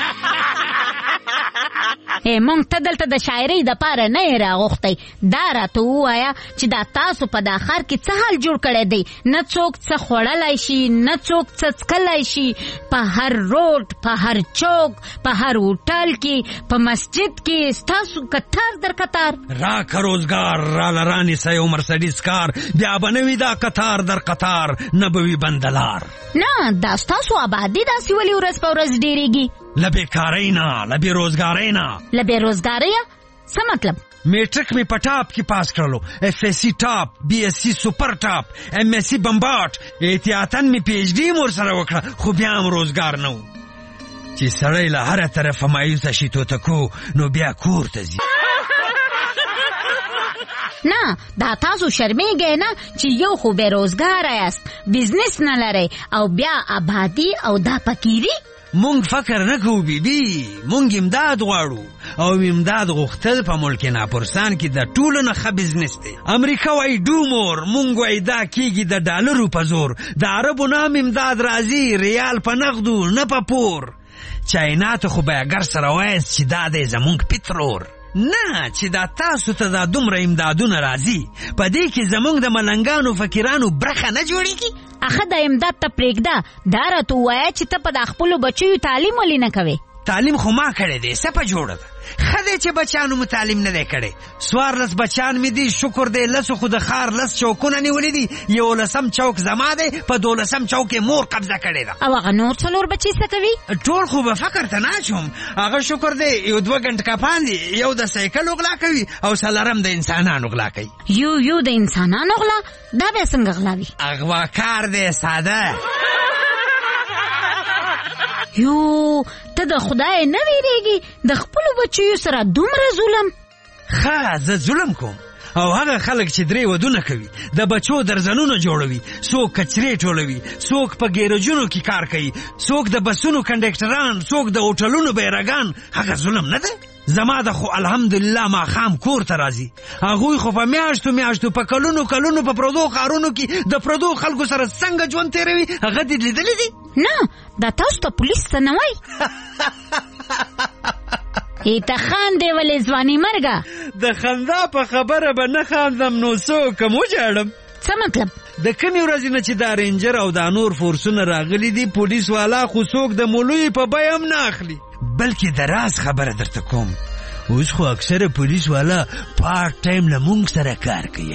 اے مونږ ته دلته د شاعرۍ د پاره نه راغوښتی، دا راته ووایه چې دا تاسو په دا ښار کې څه حال جوړ کړی دی؟ نه څوک څه خوړلی شي، نه څوک څه څکلی شي، په هر روډ، په هر چوک، په هر هوټل کې، په مسجد کې ستاسو کتار در کتار. راکه روزګار را لرانی سیو مرسډیز کار، بیا به نه وي دا قطار در قطار، نه به وي بندلار. نه دا ستاسو آبادي داسې ولې ورځ په ورځ ډېرېږي؟ له بېکارۍ نه، له بېروزګارۍ نه. له بېروزګارۍ څه مطلب؟ میټرک می په ټاپ کې پاس کړلو، اف ایس سی ټاپ، بی ایس سی سپر ټاپ، ایم ایس سی بمباټ، احتیاطاً می پی ایچ ډي م ورسره وکړه، خو بیا هم روزګار نه و. چې سړی له هره طرفه مایوسه شي توتکو، نو بیا کور ته ځي. نه دا تاسو شرمېږئ نه چې یو خو بېروزګاره یاست، بزنس نه لرئ او بیا آبادي او دا فقیري. مونږ فکر نه کوو بیبي، مونږ امداد غواړو او امداد غوښتل په ملک ناپرسان کې د ټولو نه ښه بزنس دی. امریکا وایي ډو مور، مونږ وایي دا کېږي د ډالرو په زور. د عربو نه هم امداد راځي، ریال په نغدو نه په پور. چاینا ته خو بیاګر سره وایست چې دا دی زمونږ پترور. نه چې دا تاسو ته دا دومره امدادونه راځي، په دې کې زمونږ د ملنګانو فقیرانو برخه نه جوړېږي. اخه د امداد ته پرېږده، دا راته ووایه چې ته په د خپلو بچیو تعلیم ولې نه کوې؟ تعلیم خو ما کړی دی، څه په جوړه ده. ښه دی چې بچیانو مو تعلیم نه دی کړی. څوارلس بچیان مې دي، شکر دی. لسو خو د ښار لس چوکونه نیولي دي، یولسم چوک زما دی، په دولسم چوک کې مور قبضه کړې ده. او هغه نور څلور بچي څه کوي؟ ټول خو به فکر ته نه اچوم. هغه شکر دی یو دوه ګنټ کپان دي، یو د سایکل غلا کوي او څلورم د انسانانو غلا کوي. یو یو د انسانانو غلا؟ دا بیا څنګه غلا وي؟ اغواکار دی، ساده. یو ته د خدای نه ویریږي د خپلو بچیو سره دومره ظلم؟ ښه زه ظلم کوم. او هغه خلک چې درې ودونه کوي، د بچو درزنونه جوړوي، څوک کچرې ټولوي، څوک په ګیرجونو کې کار کوي، څوک د بسونو کنډکټران، څوک د هوټلونو بیرغان، هغه ظلم نه دی؟ زما د خو الحمدلله ماښام کور ته راځي. هغوی خو په میاشتو میاشتو په کلونو کلونو په پردو ښارونو کې د پردو خلکو سره څنګه ژوند تېروي، هغه دې لیدلی دي؟ نه، دا تاسو ته پولیس ته نه وایي؟ ایته خاندې ولې ځواني مرګه؟ د خندا په خبره به نه خاندم نو څه کوم وجاړم؟ څه مطلب؟ د کمې ورځې نه چې دا رینجر او دا نور فورسونه راغلي دي، پولیس والا خو څوک د مولوی په بیه هم نه اخلي. بلکې د راز خبره درته کوم، اوس خو اکثره پولیس والا پارت ټایم له مونږ سره کار کوي.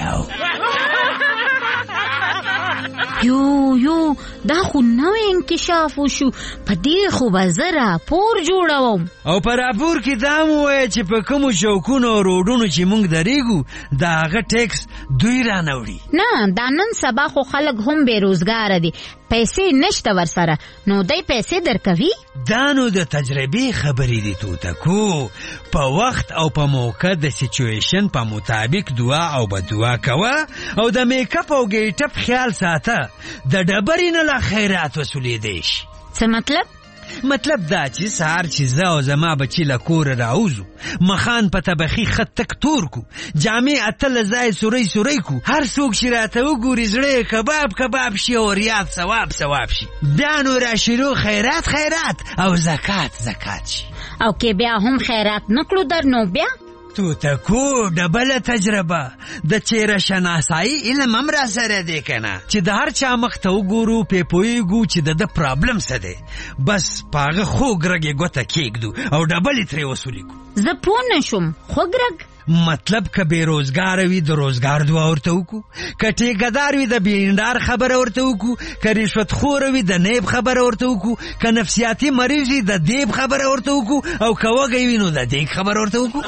یو یو دا خو نوی انکشاف وشو، په دې خو به زه راپور جوړوم. او په راپور کې دا مو وایه چې په کومو چوکونو او روډونو چې مونږ درېږو د هغه ټیکس دوی رانوړي. نه، دا نن سبا خو خلک هم بېروزګاره دي، پیسې نشته ورسره، نو دی پیسې درکوي؟ دا نو د تجربې خبرې دي توتکو. په وخت او په موقع د سیچویشن په مطابق دعا او بدعا کوه، او د میک اپ او ګیټ اپ خیال ساته، د ډبرې نه لا خیرات وسولېدی شي. څه مطلب؟ مطلب دا چې سهار چې زه او زما بچی له کوره راوځو، مخان په طبخي خط تک تور کو، جامې اتله ځای سوری سوری کو، هر څوک چې راته وګوري زړه کباب کباب شي او ریاض ثواب ثواب شي. بیا نو را شروع خیرات خیرات او زکات زکات شي. او کې بیا هم خیرات نکړو در نو بیا؟ توتکو ډبله تجربه د چیرې شناسایی علم هم را سره دی کنه، چې د هر چا مخ ته وګورو پې پوهېږو چې د ده پرابلم څه دی، بس په هغه خوږ رګ یې ګوته کېږدو او ډبلې ترې وصولې کړو. زه پوه نه شوم، خوږ رګ مطلب که بېروزګاره وي د روزګار دعا ورته وکړو، که ټیکهدار وي د بیندار خبره ورته وکړو، که رشوتخوره وي د نیب خبره ورته وکړو، که نفسیاتي مریض وي د دیب خبره ورته وکړو، او که وږی وي نو د دیګ خبره ورته وکړو.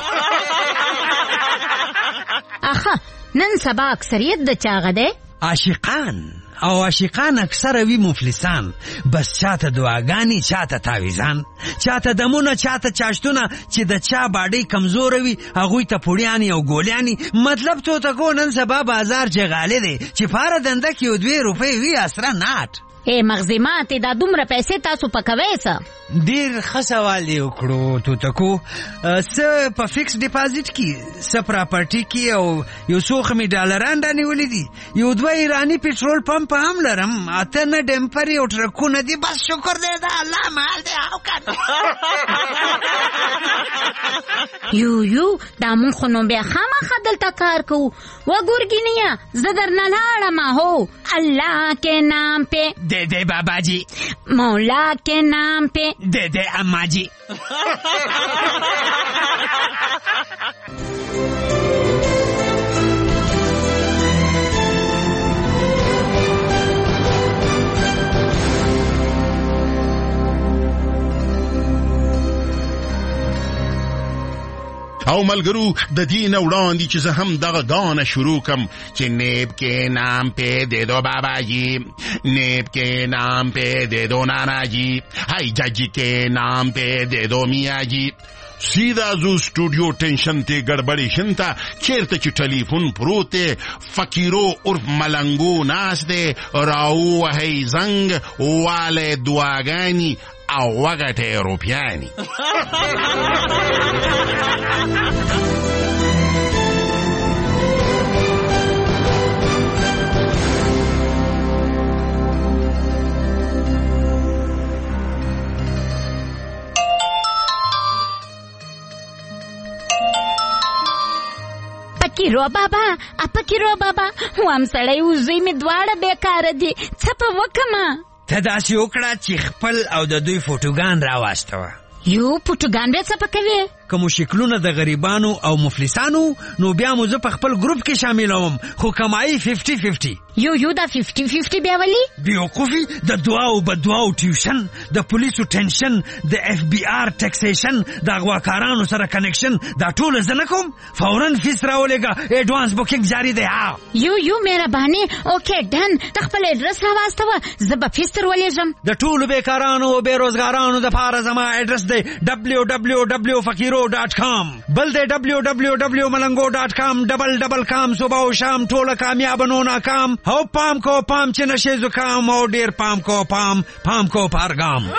اخه نن سبا اکثریت د چاغه دی؟ عاشقان. او عاشقان اکثر وی مفلسان، بس چاته دعاګانی، چاته تعویزان، چاته دمونه، چاته چاشتونه، چې د چا باډی کمزور وي هغوی ته پوړیانی او ګولیانی. مطلب تو تکو نن سبا بازار جغاله دی چې پاره دنده کې دوه روپۍ وی اسره ناټ. اے مغزیمات دا دومره پیسې تاسو پکوي څه؟ ډیر ښه سوال یې وکړو توتکو. څه په فکس ډیپازیټ کې، څه پراپرټي کې، او یو څو خمې ډالران رانیولي دي، یو دوه ایراني پټرول پمپ هم لرم، اته نه ډمپرې او ټرکونه دي. بس شکر دی د الله مال دی. او کنه یو یو دا مونږ خو نو بیا خامخا دلته کار کوو. وګورګینیا زه درنه لاړم. هو الله کے نام پہ دے دے بابا جی، مولا کے نام پہ دے دے اما جی. او ملګرو د دې نه وړاندې چې زه هم دغه ګانه شروع کم چې نیب کې نام پہ دے دو بابا جی، نیب کے نام پہ دے دو نانا جی، ہائی جاجی کے نام پہ دے دو میاں جی. سیدا زو سټوډیو ټینشن ته ګړبړې شنتا چیرته چې ټلیفون پروت دی، فقیرو عرف ملنګو ناس دی، راو وهی زنګ واله دعاګانی او وګټه روپیانی. پکیرو بابا، اپکیرو بابا، وام سړی وزوی می دواړه بیکاره دي، څه په وکمه؟ ته داسې وکړه چې خپل او د دوی فوټوګان راواستوه. یو پټوګان به څه پکوي کوم شکلونه د غریبانو او مفلسانو نو بیا مو زه په خپل ګروپ کې شاملوم خو کمایي ففټي ففټي یو یو دا ففټي ففټي بیا ولی بیوقوفي د دعا او بدعاو ټیوشن د پولیسو ټینشن د اف بی آر ټیکسیشن د اغواکارانو سره کنیکشن دا ټول زه نه کوم فورا فیس راولېږه ایډوانس بوکینګ جاری دی ها یو یو مهرباني اوکې ډن ته خپل اډرس راواستوه زه به فیس تر ولېږم د ټولو بیکارانو او بیروزګارانو دپاره زما اډرس دی ډبلیو ډبلیو ډبلیو فقیرو ډاټ کام بل دی ډبلیو ډبلیو ډبلیو ملنګو ډاټ کام ډبل ډبل کام صبح او شام ټوله کامیاب نو ناکام او پام کو پام چې نشي زکام او ډیر پام کو پام پام کو پارګام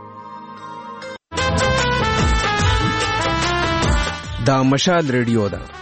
دا مشال ریډیو ده